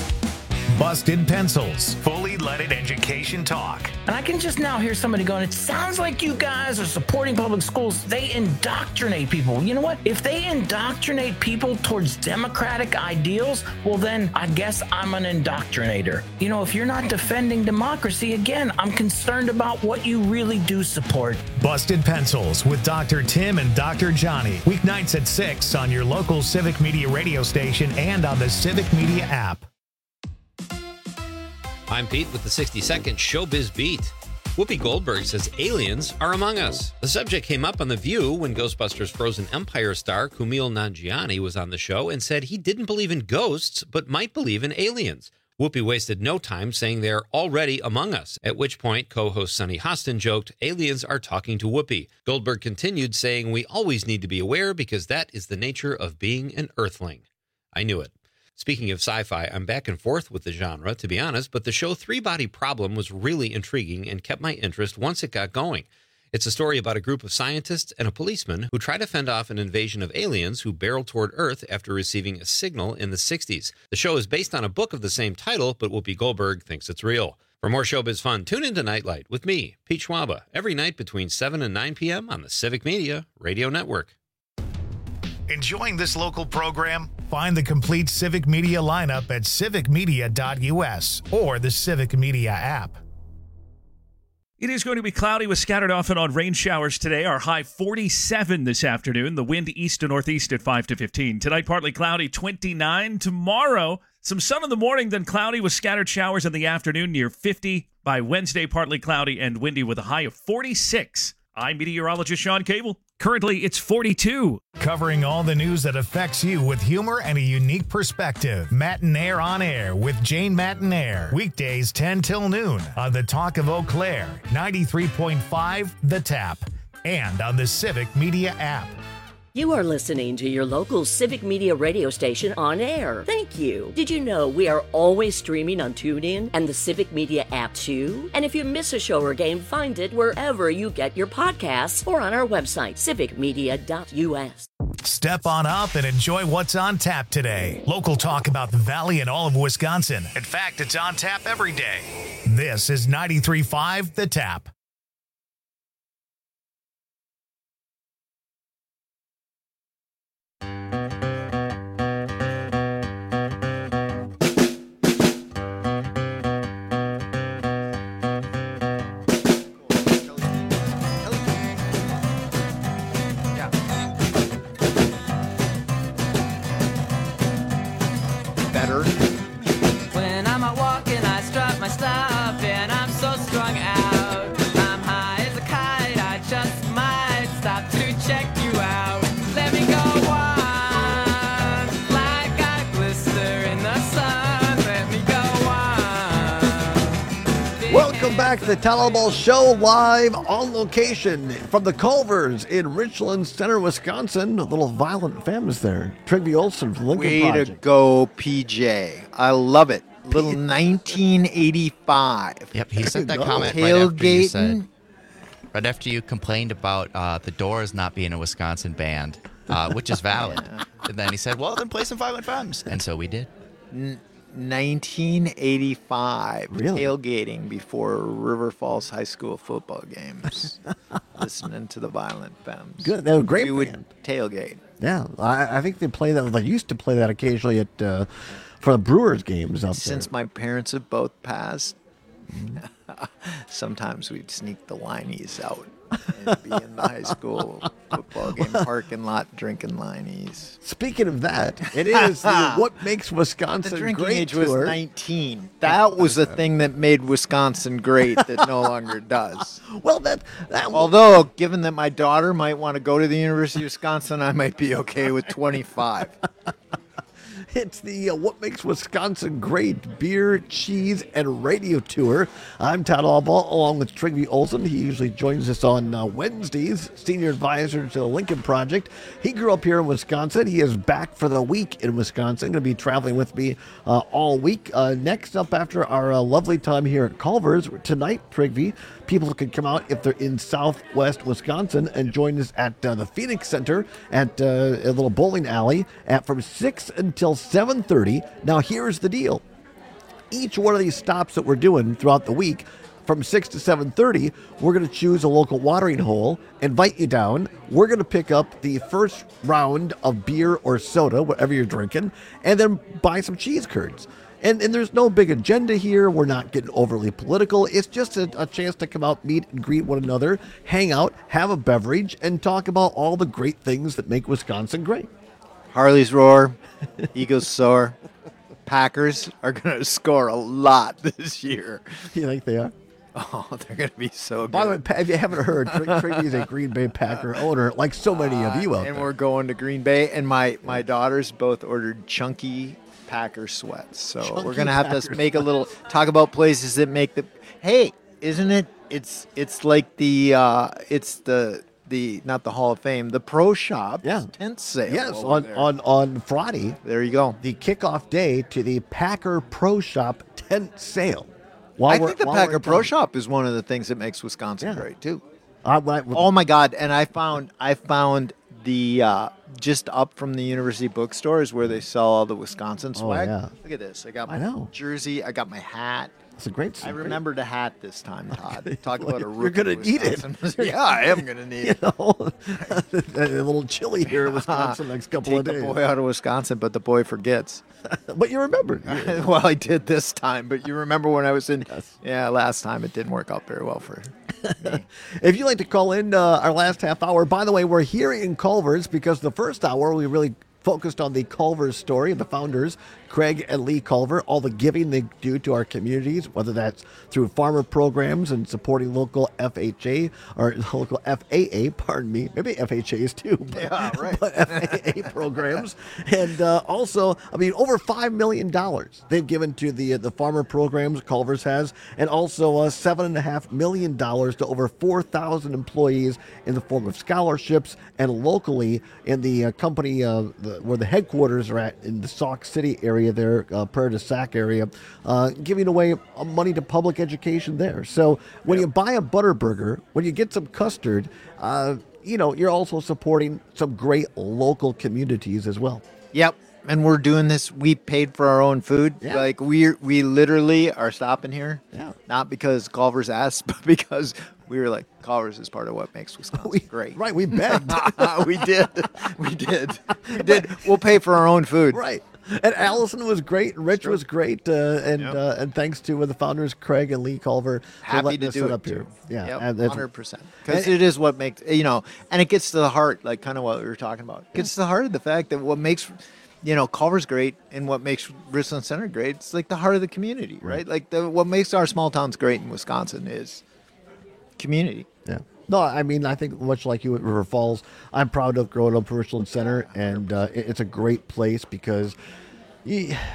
Busted Pencils, fully leaded education talk. And I can just now hear somebody going, it sounds like you guys are supporting public schools. They indoctrinate people. You know what? If they indoctrinate people towards democratic ideals, well, then I guess I'm an indoctrinator. You know, if you're not defending democracy, again, I'm concerned about what you really do support. Busted Pencils with Doctor Tim and Doctor Johnny. Weeknights at six on your local Civic Media radio station and on the Civic Media app. I'm Pete with the sixty second Showbiz Beat. Whoopi Goldberg says aliens are among us. The subject came up on The View when Ghostbusters Frozen Empire star Kumail Nanjiani was on the show and said he didn't believe in ghosts but might believe in aliens. Whoopi wasted no time saying they're already among us, at which point co-host Sunny Hostin joked aliens are talking to Whoopi. Goldberg continued saying we always need to be aware because that is the nature of being an Earthling. I knew it. Speaking of sci-fi, I'm back and forth with the genre, to be honest, but the show Three Body Problem was really intriguing and kept my interest once it got going. It's a story about a group of scientists and a policeman who try to fend off an invasion of aliens who barrel toward Earth after receiving a signal in the sixties. The show is based on a book of the same title, but Whoopi Goldberg thinks it's real. For more showbiz fun, tune into Nightlight with me, Pete Schwaba, every night between seven and nine p.m. on the Civic Media Radio Network. Enjoying this local program? Find the complete Civic Media lineup at civic media dot u s or the Civic Media app. It is going to be cloudy with scattered off and on rain showers today. Our high forty-seven this afternoon. The wind east to northeast at five to fifteen. Tonight, partly cloudy, twenty-nine. Tomorrow, some sun in the morning, then cloudy with scattered showers in the afternoon near fifty. By Wednesday, partly cloudy and windy with a high of forty-six. I'm meteorologist Sean Cable. Currently, it's forty-two. Covering all the news that affects you with humor and a unique perspective. Matinaire on Air with Jane Matinaire. Weekdays ten till noon on the Talk of Eau Claire, ninety-three point five The Tap, and on the Civic Media app. You are listening to your local Civic Media radio station on air. Thank you. Did you know we are always streaming on TuneIn and the Civic Media app too? And if you miss a show or game, find it wherever you get your podcasts or on our website, civic media dot u s. Step on up and enjoy what's on tap today. Local talk about the Valley and all of Wisconsin. In fact, it's on tap every day. This is ninety-three point five The Tap. When I'm out walking, I strut my stuff, and I'm so strung out. I'm high as back to the Tallow Ball Show live on location from the Culvers in Richland Center, Wisconsin. A little violent famous there. Trigby Olson from Lincoln Way Project. to go, P J. I love it. Little nineteen eighty-five. Yep, he sent that Go. comment right after you said, Tailgating. right after you complained about uh, the Doors not being a Wisconsin band, uh, which is valid. And then he said, well, then play some Violent Femmes. And so we did. N- nineteen eighty-five. Really? Tailgating before River Falls High School football games. Listening to the Violent Femmes. Good. They were a great We band. would tailgate. Yeah, I, I think they play that. They used to play that occasionally at uh, for the Brewers games up Since there. my parents have both passed, sometimes we'd sneak the Lineys out and be in the high school football game parking lot drinking Lineys. Speaking of that, it is the What Makes Wisconsin The drinking Great age was tour. nineteen. That was the thing that made Wisconsin great that no longer does. Well, that, that Although, given that my daughter might want to go to the University of Wisconsin, I might be okay with twenty-five. It's the uh, What Makes Wisconsin Great beer, cheese, and radio tour. I'm Todd Albaugh, along with Trigby Olson. He usually joins us on uh, Wednesdays, senior advisor to the Lincoln Project. He grew up here in Wisconsin. He is back for the week in Wisconsin. Going to be traveling with me uh, all week. Uh, next up, after our uh, lovely time here at Culver's tonight, Trigby, people can come out if they're in southwest Wisconsin and join us at uh, the Phoenix Center at uh, a little bowling alley at from six until seven thirty. Now, here's the deal. Each one of these stops that we're doing throughout the week, from six to seven thirty, we're going to choose a local watering hole, invite you down. We're going to pick up the first round of beer or soda, whatever you're drinking, and then buy some cheese curds. And, and there's no big agenda here. We're not getting overly political. It's just a, a chance to come out, meet and greet one another, hang out, have a beverage, and talk about all the great things that make Wisconsin great. Harleys roar, Eagles soar. Packers are going to score a lot this year. You think they are? Oh, they're going to be so good. By the way, Pa- if you haven't heard, Trigby is a Green Bay Packer owner, like so many of you out and there. we're going to Green Bay, and my, my daughters both ordered chunky Packer sweats. So Chunky we're going to have Packer to make a little talk about places that make the. Hey, isn't it? It's it's like the uh, it's the the not the Hall of Fame, the Pro Shop Yeah. tent sale. Yes, over on, there. on, on Friday. There you go. The kickoff day to the Packer Pro Shop tent sale. While I we're- think the while we're Packer in Pro town. Shop is one of the things that makes Wisconsin great too. Uh, I- Oh my God! And I found I found the uh, just up from the University Bookstore is where they sell all the Wisconsin Oh, swag. yeah. Look at this! I got I my know. jersey. I got my hat. It's a great. I remembered a hat this time, Todd. Talk about a You're rookie gonna need it. Wisconsin. Yeah, I am gonna need You it. know, a little chilly here in Wisconsin next couple Take of days. the boy out of Wisconsin, but the boy forgets. But you remember. Well, I did this time, but you remember when I was in? Yeah, last time it didn't work out very well for. If you'd like to call in uh, our last half hour, by the way, we're here in Culver's because the first hour we really focused on the Culver's story of the founders, Craig and Lee Culver, all the giving they do to our communities, whether that's through farmer programs and supporting local F H A or local F A A, pardon me, maybe F H As too, but, Yeah, right. but F A A programs. And uh, also, I mean, over five million dollars they've given to the, uh, the farmer programs Culver's has, and also uh, seven point five million dollars to over four thousand employees in the form of scholarships, and locally in the uh, company uh, the, where the headquarters are at in the Sauk City area there, uh, Prairie du Sac area, uh, giving away uh, money to public education there. So when you buy a Butterburger, when you get some custard, uh, you know, you're also supporting some great local communities as well. Yep. And we're doing this. We paid for our own food. Yeah. Like we we literally are stopping here. Yeah. Not because Culver's asked, but because we were like, Culver's is part of what makes Wisconsin great. Right, we begged. we did. We did. We did. We'll pay for our own food. Right. And Allison was great, and Rich was great, uh, and Yep. uh, and thanks to uh, the founders, Craig and Lee Culver, for Happy letting to us do sit it up too. here. Yeah, Yep, and that's- one hundred percent. Because and- it is what makes, you know, and it gets to the heart, like kind of what we were talking about. It gets to the heart of the fact that what makes, you know, Culver's great and what makes Richland Center great, it's like the heart of the community, right? Like the, what makes our small towns great in Wisconsin is community. Yeah. No, I mean, I think much like you at River Falls, I'm proud of growing up in Richland Center, and uh, it- it's a great place because you,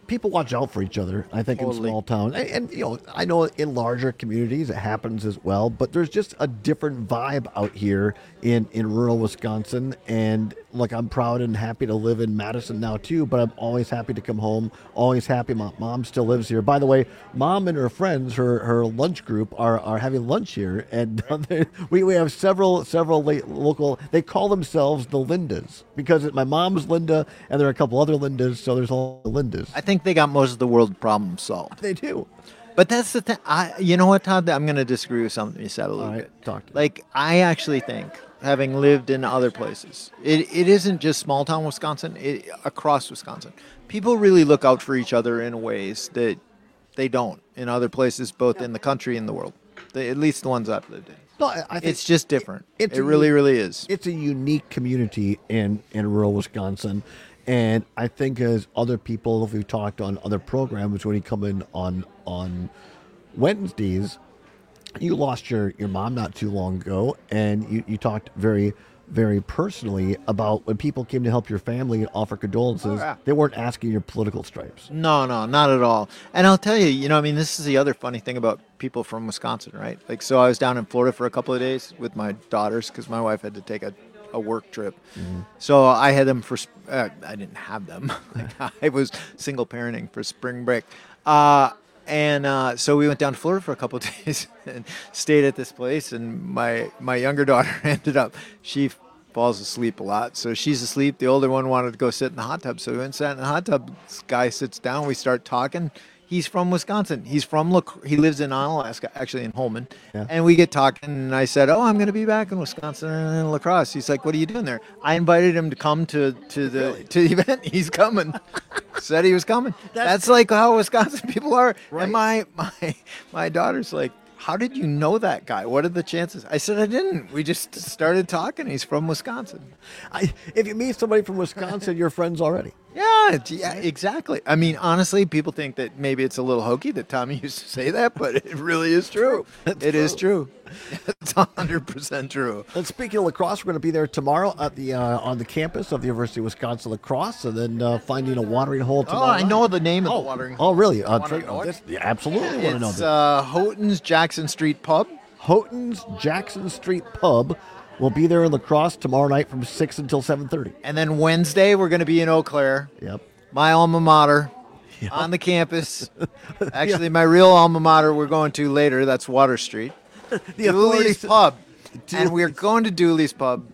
people watch out for each other, I think, Totally. in small towns. And, and, you know, I know in larger communities it happens as well, but there's just a different vibe out here in, in rural Wisconsin. And, look, I'm proud and happy to live in Madison now, too, but I'm always happy to come home, always happy my mom still lives here. By the way, Mom and her friends, her, her lunch group, are, are having lunch here. And we, we have several, several la- local, they call themselves the Lindas, because my mom's Linda, and there are a couple other Lindas, so there's all the Lindas. I think they got most of the world's problems solved. They do. But that's the thing. I, you know what, Todd? I'm going to disagree with something you said a little All right, bit. talk to me. Like, I actually think, having lived in other places, it, it isn't just small town Wisconsin, it, across Wisconsin. People really look out for each other in ways that they don't in other places, both in the country and the world. They, at least the ones I've lived in. No, I I think It's just different. It's it a really, u- really is. It's a unique community in, in rural Wisconsin. And I think as other people, if we've talked on other programs, when you come in on on Wednesdays, you lost your, your mom not too long ago, and you, you talked very, very personally about when people came to help your family and offer condolences, Oh, yeah. they weren't asking your political stripes. No, no, not at all. And I'll tell you, you know, I mean, this is the other funny thing about people from Wisconsin, right? Like, so I was down in Florida for a couple of days with my daughters because my wife had to take a, a work trip. So I had them for, sp- uh, I didn't have them. Like, I was single parenting for spring break. Uh, and uh, so we went down to Florida for a couple of days and stayed at this place. And my, my younger daughter ended up, she falls asleep a lot. So she's asleep. The older one wanted to go sit in the hot tub. So we went and sat in the hot tub. This guy sits down. We start talking. He's from Wisconsin. He's from, Lac- he lives in Onalaska, actually in Holman. Yeah. And we get talking, and I said, oh, I'm going to be back in Wisconsin and La Crosse. He's like, what are you doing there? I invited him to come to, to the to the event. He's coming. Said he was coming. That's, like how Wisconsin people are. Right. And my, my, my daughter's like, how did you know that guy? What are the chances? I said, I didn't. We just started talking. He's from Wisconsin. I, if you meet somebody from Wisconsin, you're friends already. Yeah, yeah, exactly. I mean, honestly, people think that maybe it's a little hokey that Tommy used to say that, but it really is true. It is true. It's one hundred percent true. And speaking of lacrosse, we're going to be there tomorrow at the uh, on the campus of the University of Wisconsin Lacrosse, and then uh, finding a watering hole Oh, tomorrow. I night. know the name of Oh, the watering oh, really? Uh, Wanna Trey- know it? this- yeah, absolutely want to know It's this. uh, Houghton's Jackson Street Pub. Houghton's Jackson Street Pub will be there in Lacrosse tomorrow night from six until seven thirty. And then Wednesday, we're going to be in Eau Claire. Yep. My alma mater on the campus. Actually, my real alma mater we're going to later. That's Water Street. The Dooley's authorities- Pub. And we're going to Dooley's Pub.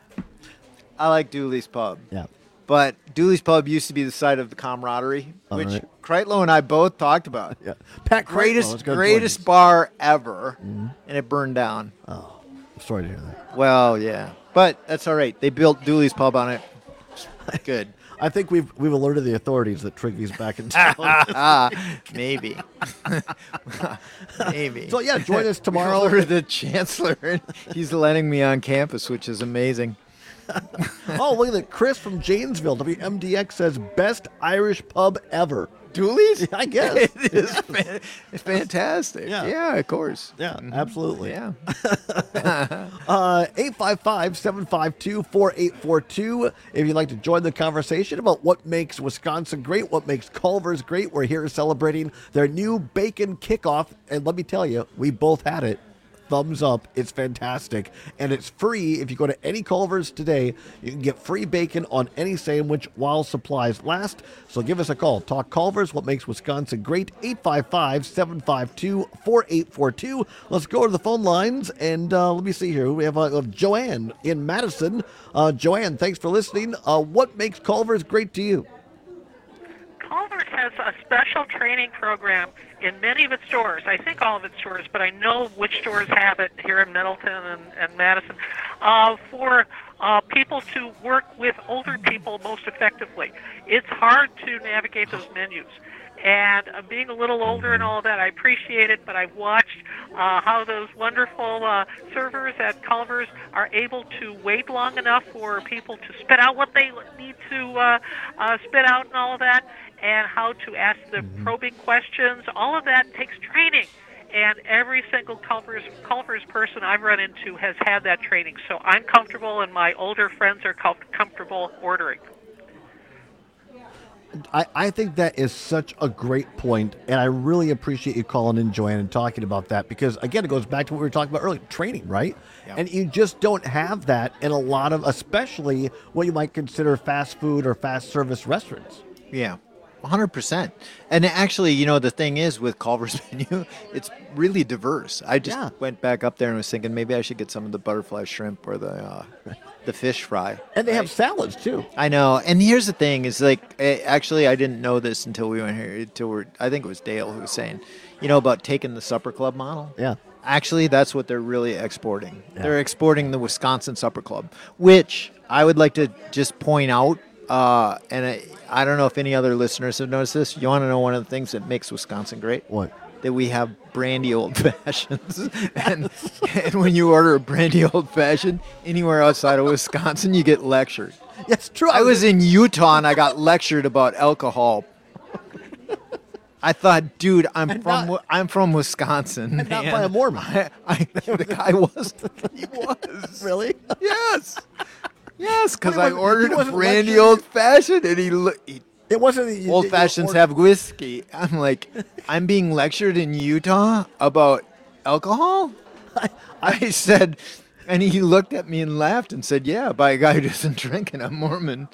I like Dooley's Pub. Yeah. But Dooley's Pub used to be the site of the Camaraderie, All which right. Kreitlow and I both talked about. Yeah. Pat Kreitlow is greatest gonna join greatest us. bar ever, Mm-hmm. and it burned down. Oh, I'm sorry to hear that. Well, yeah, but that's all right. They built Dooley's Pub on it. Good. I think we've we've alerted the authorities that Triggy's back in town. Maybe. Maybe. So, yeah, join us tomorrow. We alerted the chancellor, and he's letting me on campus, which is amazing. Oh, look at that. Chris from Janesville, W M D X says, best Irish pub ever. Dooley's? I guess. It is fan- it's fantastic. Yeah. Yeah, of course. Yeah, absolutely. Yeah. uh, eight five five, seven five two, four eight four two. If you'd like to join the conversation about what makes Wisconsin great, what makes Culver's great, we're here celebrating their new bacon kickoff. And let me tell you, we both had it. Thumbs up. It's fantastic. And it's free. If you go to any Culver's today, you can get free bacon on any sandwich while supplies last. So give us a call. Talk Culver's, what makes Wisconsin great. eight five five, seven five two, four eight four two. Let's go to the phone lines. And uh, let me see here. We have uh, Joanne in Madison. Uh, Joanne, thanks for listening. Uh, what makes Culver's great to you? Culver's has a special training program in many of its stores. I think all of its stores, but I know which stores have it here in Middleton and, and Madison, uh, for uh, people to work with older people most effectively. It's hard to navigate those menus. And uh, being a little older and all of that, I appreciate it, but I've watched uh, how those wonderful uh, servers at Culver's are able to wait long enough for people to spit out what they need to uh, uh, spit out and all of that, and how to ask the probing questions. All of that takes training. And every single Culver's, Culver's person I've run into has had that training. So I'm comfortable, and my older friends are com- comfortable ordering. I, I think that is such a great point, and I really appreciate you calling in, Joanne, and talking about that because, again, it goes back to what we were talking about earlier, training, right? Yeah. And you just don't have that in a lot of, especially what you might consider fast food or fast service restaurants. Yeah, one hundred percent. And actually, you know, the thing is with Culver's menu, it's really diverse. I just yeah. went back up there and was thinking maybe I should get some of the butterfly shrimp or the... Uh, the fish fry. And they right? have salads, too. I know. And here's the thing is like, actually, I didn't know this until we went here, until we're, I think it was Dale who was saying, you know, about taking the supper club model. Yeah. Actually, that's what they're really exporting. Yeah. They're exporting the Wisconsin Supper Club, which I would like to just point out, uh, and I, I don't know if any other listeners have noticed this. You want to know one of the things that makes Wisconsin great? What? That we have brandy old fashions, and, and when you order a brandy old fashioned anywhere outside of Wisconsin, you get lectured. That's true. I was in Utah and I got lectured about alcohol. I thought, dude, I'm and from not, I'm from Wisconsin, and not by a Mormon. I, I, the guy was. He was really. Yes, yes, because I ordered a brandy old fashioned, and he looked. It wasn't old fashions have whiskey. I'm like, I'm being lectured in Utah about alcohol. I, I said, and he looked at me and laughed and said, "Yeah, by a guy who doesn't drink, and I'm Mormon."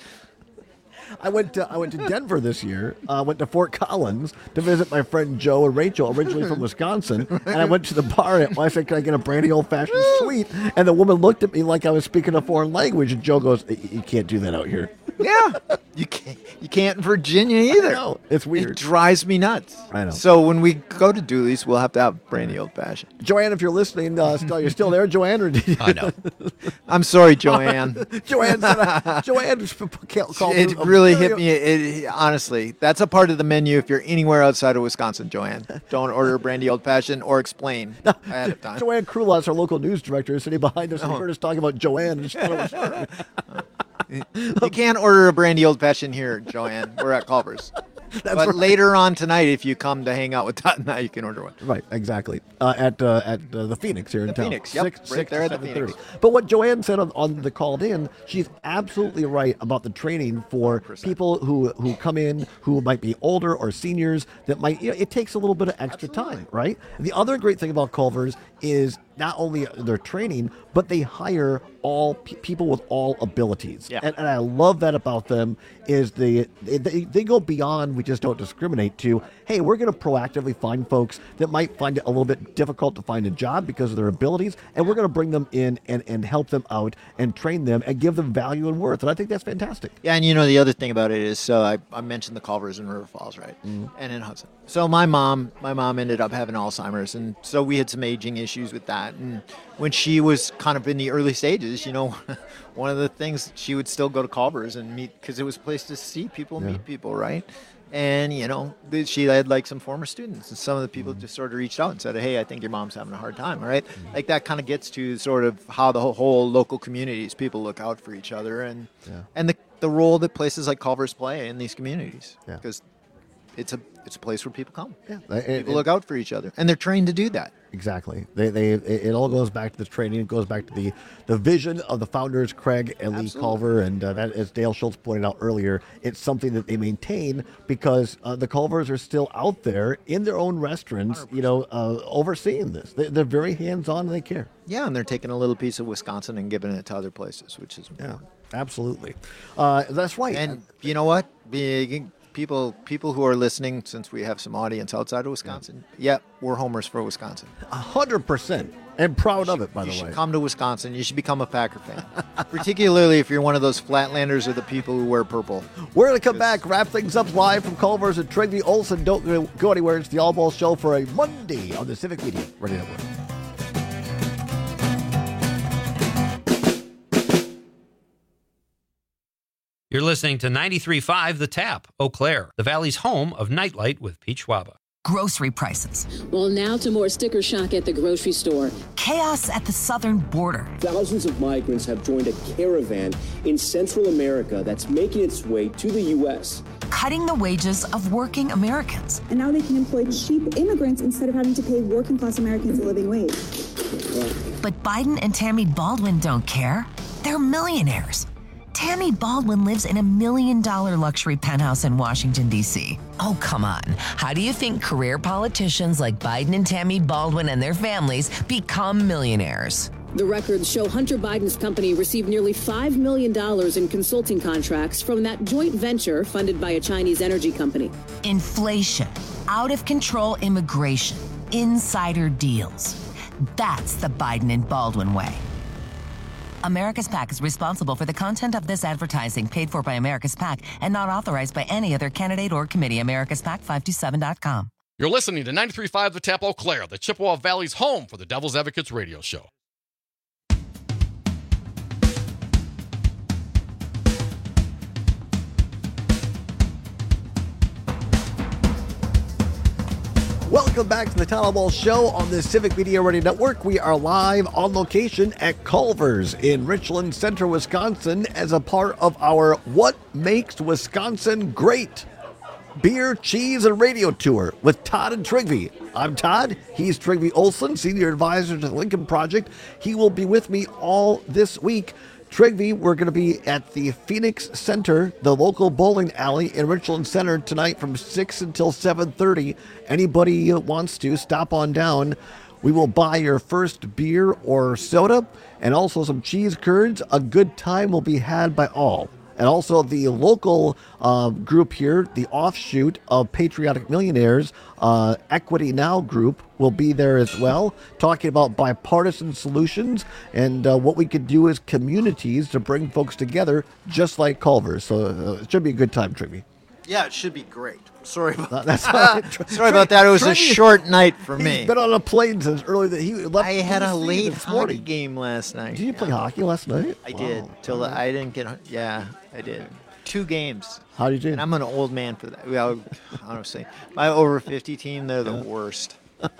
I went to I went to Denver this year. I uh, went to Fort Collins to visit my friend Joe and Rachel, originally from Wisconsin. And I went to the bar and I said, "Can I get a brandy old fashioned sweet?" And the woman looked at me like I was speaking a foreign language. And Joe goes, "You can't do that out here." Yeah, you can't. You can't in Virginia either. No, it's weird. It drives me nuts. I know. So when we go to Dooley's, we'll have to have brandy old fashioned. Joanne, if you're listening, uh, still you're still there, Joanne, or did you? I know. I'm sorry, Joanne. Joanne said, uh, Joanne called It really hit me. It, it, honestly, that's a part of the menu. If you're anywhere outside of Wisconsin, Joanne, don't order a brandy old fashioned or explain no, ahead of time. Joanne Krulas, our local news director, is sitting behind us, and oh. heard us talking about Joanne. And just thought it was her. You can't order a brandy old fashioned here, Joanne. We're at Culver's. That's but right. Later on tonight, if you come to hang out with Todd and I, you can order one. Right, exactly. Uh, at uh, at uh, the Phoenix here in the town. Phoenix, yep, six, right six there at the seven Phoenix. thirty. But what Joanne said on, on the called in, she's absolutely right about the training for one hundred percent. People who who come in who might be older or seniors that might, you know, it takes a little bit of extra absolutely. time, right? The other great thing about Culver's is not only their training, but they hire all p- people with all abilities. Yeah. And, and I love that about them is they, they they go beyond we just don't discriminate to, hey, we're going to proactively find folks that might find it a little bit difficult to find a job because of their abilities, and we're going to bring them in and, and help them out and train them and give them value and worth. And I think that's fantastic. Yeah, and you know, the other thing about it is, so I, I mentioned the Culver's in River Falls, right? Mm-hmm. And in Hudson. So my mom, my mom ended up having Alzheimer's, and so we had some aging issues with that. And when she was kind of in the early stages, you know, one of the things, she would still go to Culver's and meet, because it was a place to see people, yeah. meet people, right? And, you know, she had like some former students, and some of the people mm-hmm. just sort of reached out and said, "Hey, I think your mom's having a hard time," right? Mm-hmm. Like that kind of gets to sort of how the whole, whole local communities, people look out for each other, and yeah. and the the role that places like Culver's play in these communities, yeah. because it's a it's a place where people come. Yeah, people it, look out for each other, and they're trained to do that. Exactly. They they it, it all goes back to the training. It goes back to the the vision of the founders, Craig and Lee Absolutely. Culver, and uh, that, as Dale Schultz pointed out earlier, it's something that they maintain because uh, the Culvers are still out there in their own restaurants, one hundred percent. You know, uh, overseeing this. They, they're very hands-on and they care. Yeah, and they're taking a little piece of Wisconsin and giving it to other places, which is important. Yeah, absolutely. Uh, that's right. And you know what? Being People people who are listening, since we have some audience outside of Wisconsin, yeah, yeah we're homers for Wisconsin. A hundred percent. And proud you of should, it, by the you way. should come to Wisconsin. You should become a Packer fan. Particularly if you're one of those Flatlanders or the people who wear purple. We're going to come back, wrap things up live from Culver's and Trygve Olsen. Don't go anywhere. It's the All Ball Show for a Monday on the Civic Media Radio Network. You're listening to ninety-three point five The Tap, Eau Claire, the Valley's home of Nightlight with Pete Schwaba. Grocery prices. Well, now to more sticker shock at the grocery store. Chaos at the southern border. Thousands of migrants have joined a caravan in Central America that's making its way to the U S. Cutting the wages of working Americans. And now they can employ cheap immigrants instead of having to pay working class Americans a living wage. But Biden and Tammy Baldwin don't care. They're millionaires. Tammy Baldwin lives in a million dollar luxury penthouse in Washington, D C. Oh, come on. How do you think career politicians like Biden and Tammy Baldwin and their families become millionaires? The records show Hunter Biden's company received nearly five million dollars in consulting contracts from that joint venture funded by a Chinese energy company. Inflation, out of control immigration, insider deals. That's the Biden and Baldwin way. America's PAC is responsible for the content of this advertising paid for by America's PAC and not authorized by any other candidate or committee. America's PAC five two seven dot com. You're listening to ninety-three point five The Tap Eau Claire, the Chippewa Valley's home for the Devil's Advocates radio show. Welcome back to the Town Hall Show on the Civic Media Radio Network. We are live on location at Culver's in Richland Center, Wisconsin, as a part of our What Makes Wisconsin Great Beer, Cheese, and Radio Tour with Todd and Trygve. I'm Todd. He's Trygve Olson, Senior Advisor to the Lincoln Project. He will be with me all this week. Trygve, we're going to be at the Phoenix Center, the local bowling alley in Richland Center tonight from six until seven thirty. Anybody who wants to, stop on down. We will buy your first beer or soda and also some cheese curds. A good time will be had by all. And also the local uh, group here, the offshoot of Patriotic Millionaires, uh, Equity Now group, will be there as well, talking about bipartisan solutions and uh, what we could do as communities to bring folks together, just like Culver's. So uh, it should be a good time, Trygve. Yeah, it should be great. Sorry about Uh, that's that. Sorry about that. It was a Trygve- short night for He's me. been on a plane since early that he left. I had a Tennessee late this hockey morning. game last night. Did you play hockey last night? I Wow. did. Till the, I didn't get. Yeah, I did. Two games. How did you? And I'm an old man for that. Well, honestly, my over fifty team, they're the worst.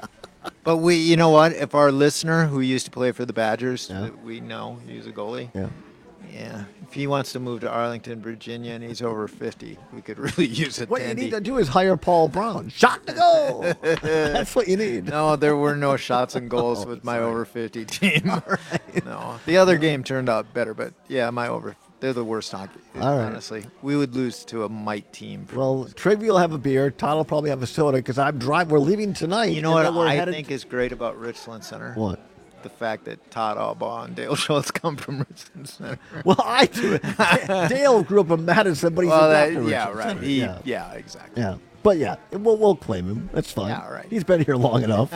But we, you know what? If our listener who used to play for the Badgers, Yeah. we know he's a goalie. Yeah. Yeah. If he wants to move to Arlington, Virginia, and he's over fifty, we could really use it. What you need to do is hire Paul Brown. Shot to go. That's what you need. No, there were no shots and goals with my over fifty team. No, the other game turned out better, but yeah, my over. They're the worst hockey. All right. Honestly, we would lose to a might team. Well, Trygve will have a beer. Todd will probably have a soda because I'm driving. We're leaving tonight. You know and what then we're I headed think is great about Richland Center? What? The fact that Todd Albaugh and Dale Schultz come from Richland Center. Well, I do. Dale grew up in Madison, but he's Well, a that- doctor. yeah, Richland right. Center. He- yeah. yeah, exactly. Yeah. But yeah, we'll, we'll claim him. That's fine. Yeah, right. He's been here long enough.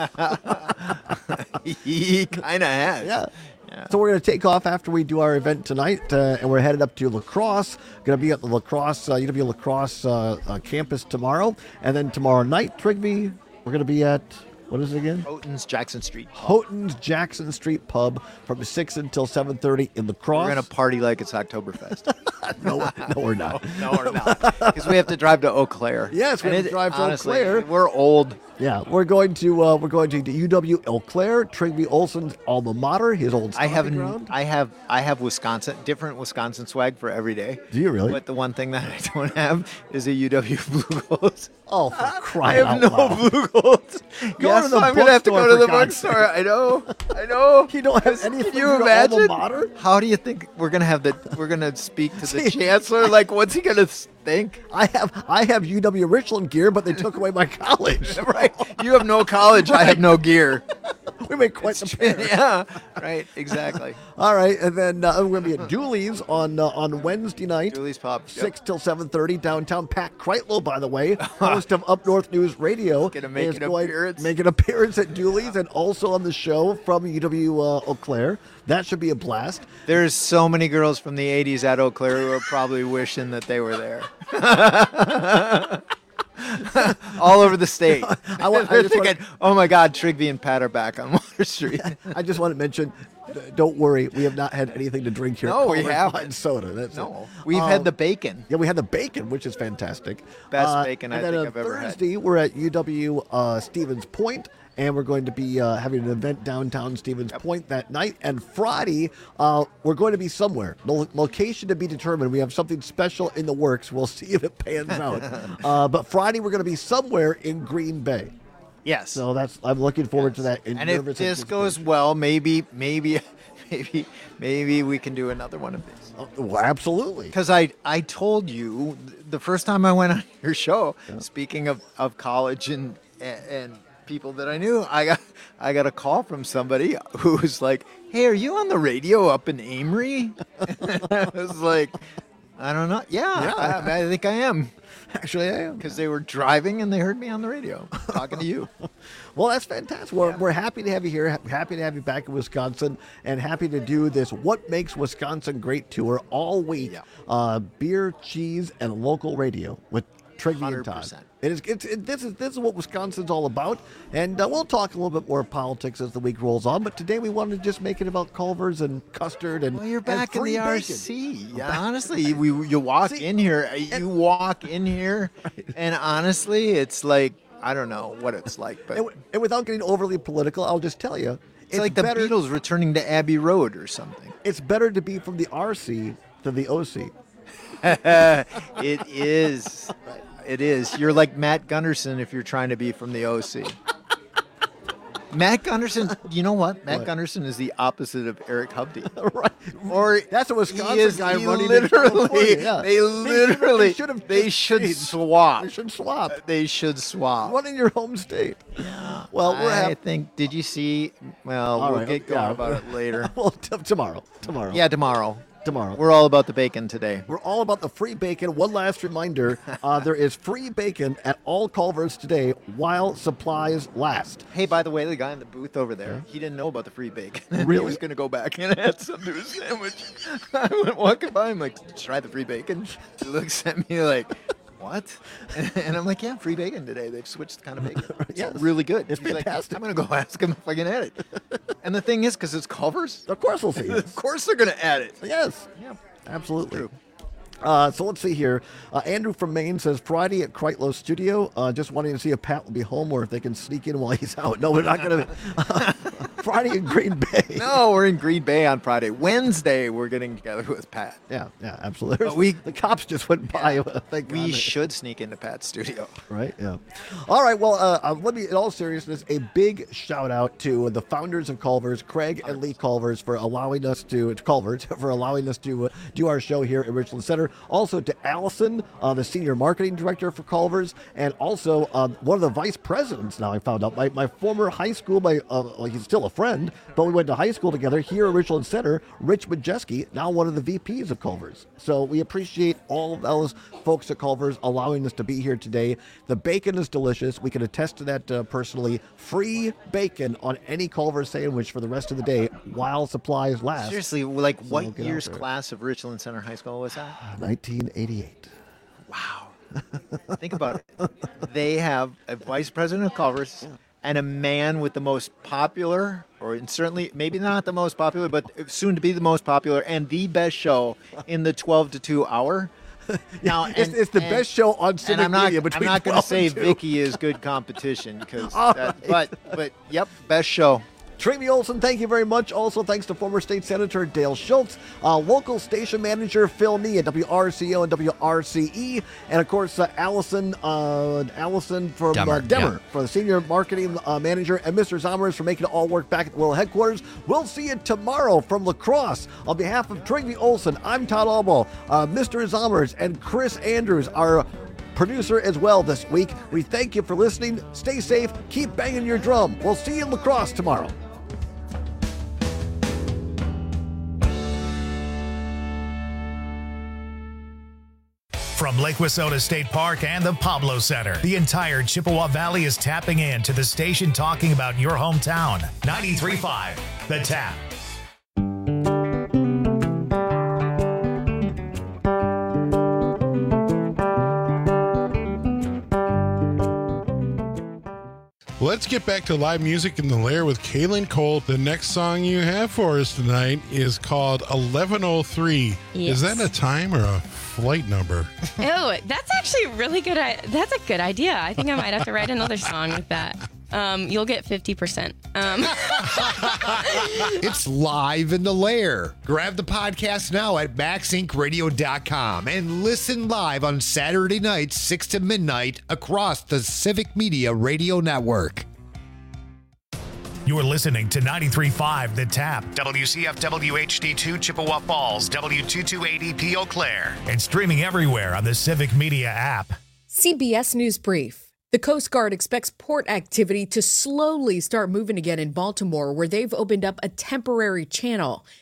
He kind of has. Yeah. So we're going to take off after we do our event tonight, uh, and we're headed up to La Crosse. Going to be at the La Crosse, uh, U W La Crosse uh, uh, campus tomorrow, and then tomorrow night, Trygve, we're going to be at, what is it again? Houghton's Jackson Street. Houghton's Jackson Street Pub from six until seven thirty in La Crosse. We're going to party like it's Oktoberfest. no, no, we're not. No, no we're not. Because we have to drive to Eau Claire. Yes, we And have to it- drive to Eau honestly, Claire. We're old. Yeah, we're going to uh, we're going to U W Eau Claire, Trygve Olson's alma mater, his old I stomping have ground. I have I have Wisconsin different Wisconsin swag for every day. Do you really? But the one thing that I don't have is a U W Blue Gold. Oh, for I crying have out no loud. Blue Gold. Go yes, to the I'm gonna have to bookstore, go to for the God's bookstore. I know. I know. You don't have Can anything you for your imagine? alma mater? How do you think we're gonna have the? We're gonna speak to the chancellor. Like, what's he gonna think? I have I have U W Richland gear, but they took away my college. Right. You have no college. I have no gear. We make quite the pair. Yeah. Right. Exactly. All right, and then uh, we're going to be at Dooley's on uh, on Wednesday night. Dooley's Pub. Yep. six till seven thirty downtown. Pat Kreitlow, by the way, host of Up North News Radio, Gonna make is an going- appearance. Make an appearance at Dooley's and also on the show from U W uh, Eau Claire. That should be a blast. There's so many girls from the eighties at Eau Claire who are probably wishing that they were there. All over the state. I want- I They're just wanna- thinking, oh my God, Trygve and Pat are back on Water Street. I just want to mention, uh, don't worry, we have not had anything to drink here. No, we Culver's haven't. Wine Soda. That's No, it. we've Um, had the bacon. Yeah, we had the bacon, which is fantastic. Best Uh, bacon I and then think on I've ever had. Thursday, we're at U W uh, Stevens Point, and we're going to be uh, having an event downtown Stevens Point that night. And Friday, uh, we're going to be somewhere. Lo- location to be determined. We have something special in the works. We'll see if it pans out. uh, but Friday, we're going to be somewhere in Green Bay. Yes. So that's I'm looking forward to that. In And if nervous this anticipation. goes well, maybe, maybe, maybe maybe we can do another one of these. Oh, well, absolutely. Because I I told you the first time I went on your show, yeah. speaking of, of college and, and and people that I knew, I got I got a call from somebody who was like, "Hey, are you on the radio up in Amory?" I was like, "I don't know. Yeah, yeah. I, I think I am." Actually, I am. Because they were driving and they heard me on the radio talking to you. Well, that's fantastic. We're, yeah. we're happy to have you here. Happy to have you back in Wisconsin, and happy to do this What Makes Wisconsin Great tour all week. Yeah. Uh, beer, cheese, and local radio with Trigby and Todd. It is, it's, it, this is this is what Wisconsin's all about, and uh, we'll talk a little bit more politics as the week rolls on. But today we wanted to just make it about Culver's and custard and. Well, you're back in the bacon. R C. Yeah, honestly, we you walk See, in here, you walk in here, right. and honestly, it's like I don't know what it's like, but and, and without getting overly political, I'll just tell you, it's, it's like the better, Beatles returning to Abbey Road or something. It's better to be from the R C than the O C. It is. It is. You're like Matt Gunderson if you're trying to be from the O C. Matt Gunderson, you know what? Matt what? Gunderson is the opposite of Eric Hubdy. Right. Or that's a Wisconsin is, guy running literally. Yeah. They literally. They should have. They should swap. They should swap. They should swap. One in your home state. Yeah. Well, we're I happy. think. Did you see? Well, All we'll right. get going yeah. about it later. Well, t- tomorrow. Tomorrow. Yeah, tomorrow. Tomorrow. We're all about the bacon today. We're all about the free bacon. One last reminder, uh, there is free bacon at all Culver's today while supplies last. Hey, by the way, the guy in the booth over there, he didn't know about the free bacon. Really? He was going to go back and add some to his sandwich. I went walking by him like, try the free bacon. He looks at me like, what? And I'm like, yeah, free bacon today. They've switched the kind of bacon. It's yes. really good. It's He's fantastic. Like, I'm going to go ask him if I can add it. And the thing is, because it's Culver's. Of course we'll see. Of course they're going to add it. Yes. Yeah. Absolutely. True. Uh, so let's see here. Uh, Andrew from Maine says Friday at Kreitlow Studio. Uh, just wanting to see if Pat will be home or if they can sneak in while he's out. No, we're not going to. Friday in Green Bay. No, we're in Green Bay on Friday. Wednesday, we're getting together with Pat. Yeah, yeah, absolutely. But we, the cops just went by. Yeah, thank we God. should sneak into Pat's studio. Right, yeah. All right, well, uh, uh, let me, in all seriousness, a big shout out to the founders of Culver's, Craig and Lee Culver's, for allowing us to, to Culver's, for allowing us to uh, do our show here at Richland Center. Also to Allison, uh, the senior marketing director for Culver's, and also uh, one of the vice presidents now I found out. My, my former high school, my uh, well, he's still a friend, but we went to high school together here at Richland Center, Rich Majeski, now one of the V Ps of Culver's. So we appreciate all of those folks at Culver's allowing us to be here today. The bacon is delicious. We can attest to that uh, personally. Free bacon on any Culver's sandwich for the rest of the day while supplies last. Seriously, like So what get year's out there. class of Richland Center High School was that? nineteen eighty-eight. Wow. Think about it. They have a vice president of Culver's and a man with the most popular, or certainly maybe not the most popular, but soon to be the most popular and the best show in the twelve to two hour. Now, it's, and, it's the and, best show on Civic and I'm not, Media between I'm not going to twelve say and two. Vicky is good competition, because, All but but yep, best show. Tramy Olson, thank you very much. Also, thanks to former state senator Dale Schultz, uh, local station manager Phil Nee at W R C O and W R C E, and of course uh, Allison, uh, Allison from Demmer, uh, Demmer yeah. for the senior marketing uh, manager, and Mister Zomers for making it all work back at the world headquarters. We'll see you tomorrow from La Crosse. On behalf of Tramy Olson, I'm Todd Albaugh, uh, Mister Zomers, and Chris Andrews, our producer as well this week. We thank you for listening. Stay safe. Keep banging your drum. We'll see you in La Crosse tomorrow. From Lake Wissota State Park and the Pablo Center, the entire Chippewa Valley is tapping in to the station talking about your hometown. ninety-three point five, The Tap. Let's get back to live music in the Lair with Kaylin Cole. The next song you have for us tonight is called eleven oh three. Yes. Is that a time or a flight number? Oh, that's actually really good. I- That's a good idea. I think I might have to write another song with that. Um, you'll get fifty percent. Um. It's live in the Lair. Grab the podcast now at max inc radio dot com and listen live on Saturday nights, six to midnight, across the Civic Media Radio Network. You're listening to ninety-three point five The Tap, W C F W H D two Chippewa Falls, W two two eight E P Eau Claire, and streaming everywhere on the Civic Media app. C B S News Brief. The Coast Guard expects port activity to slowly start moving again in Baltimore, where they've opened up a temporary channel.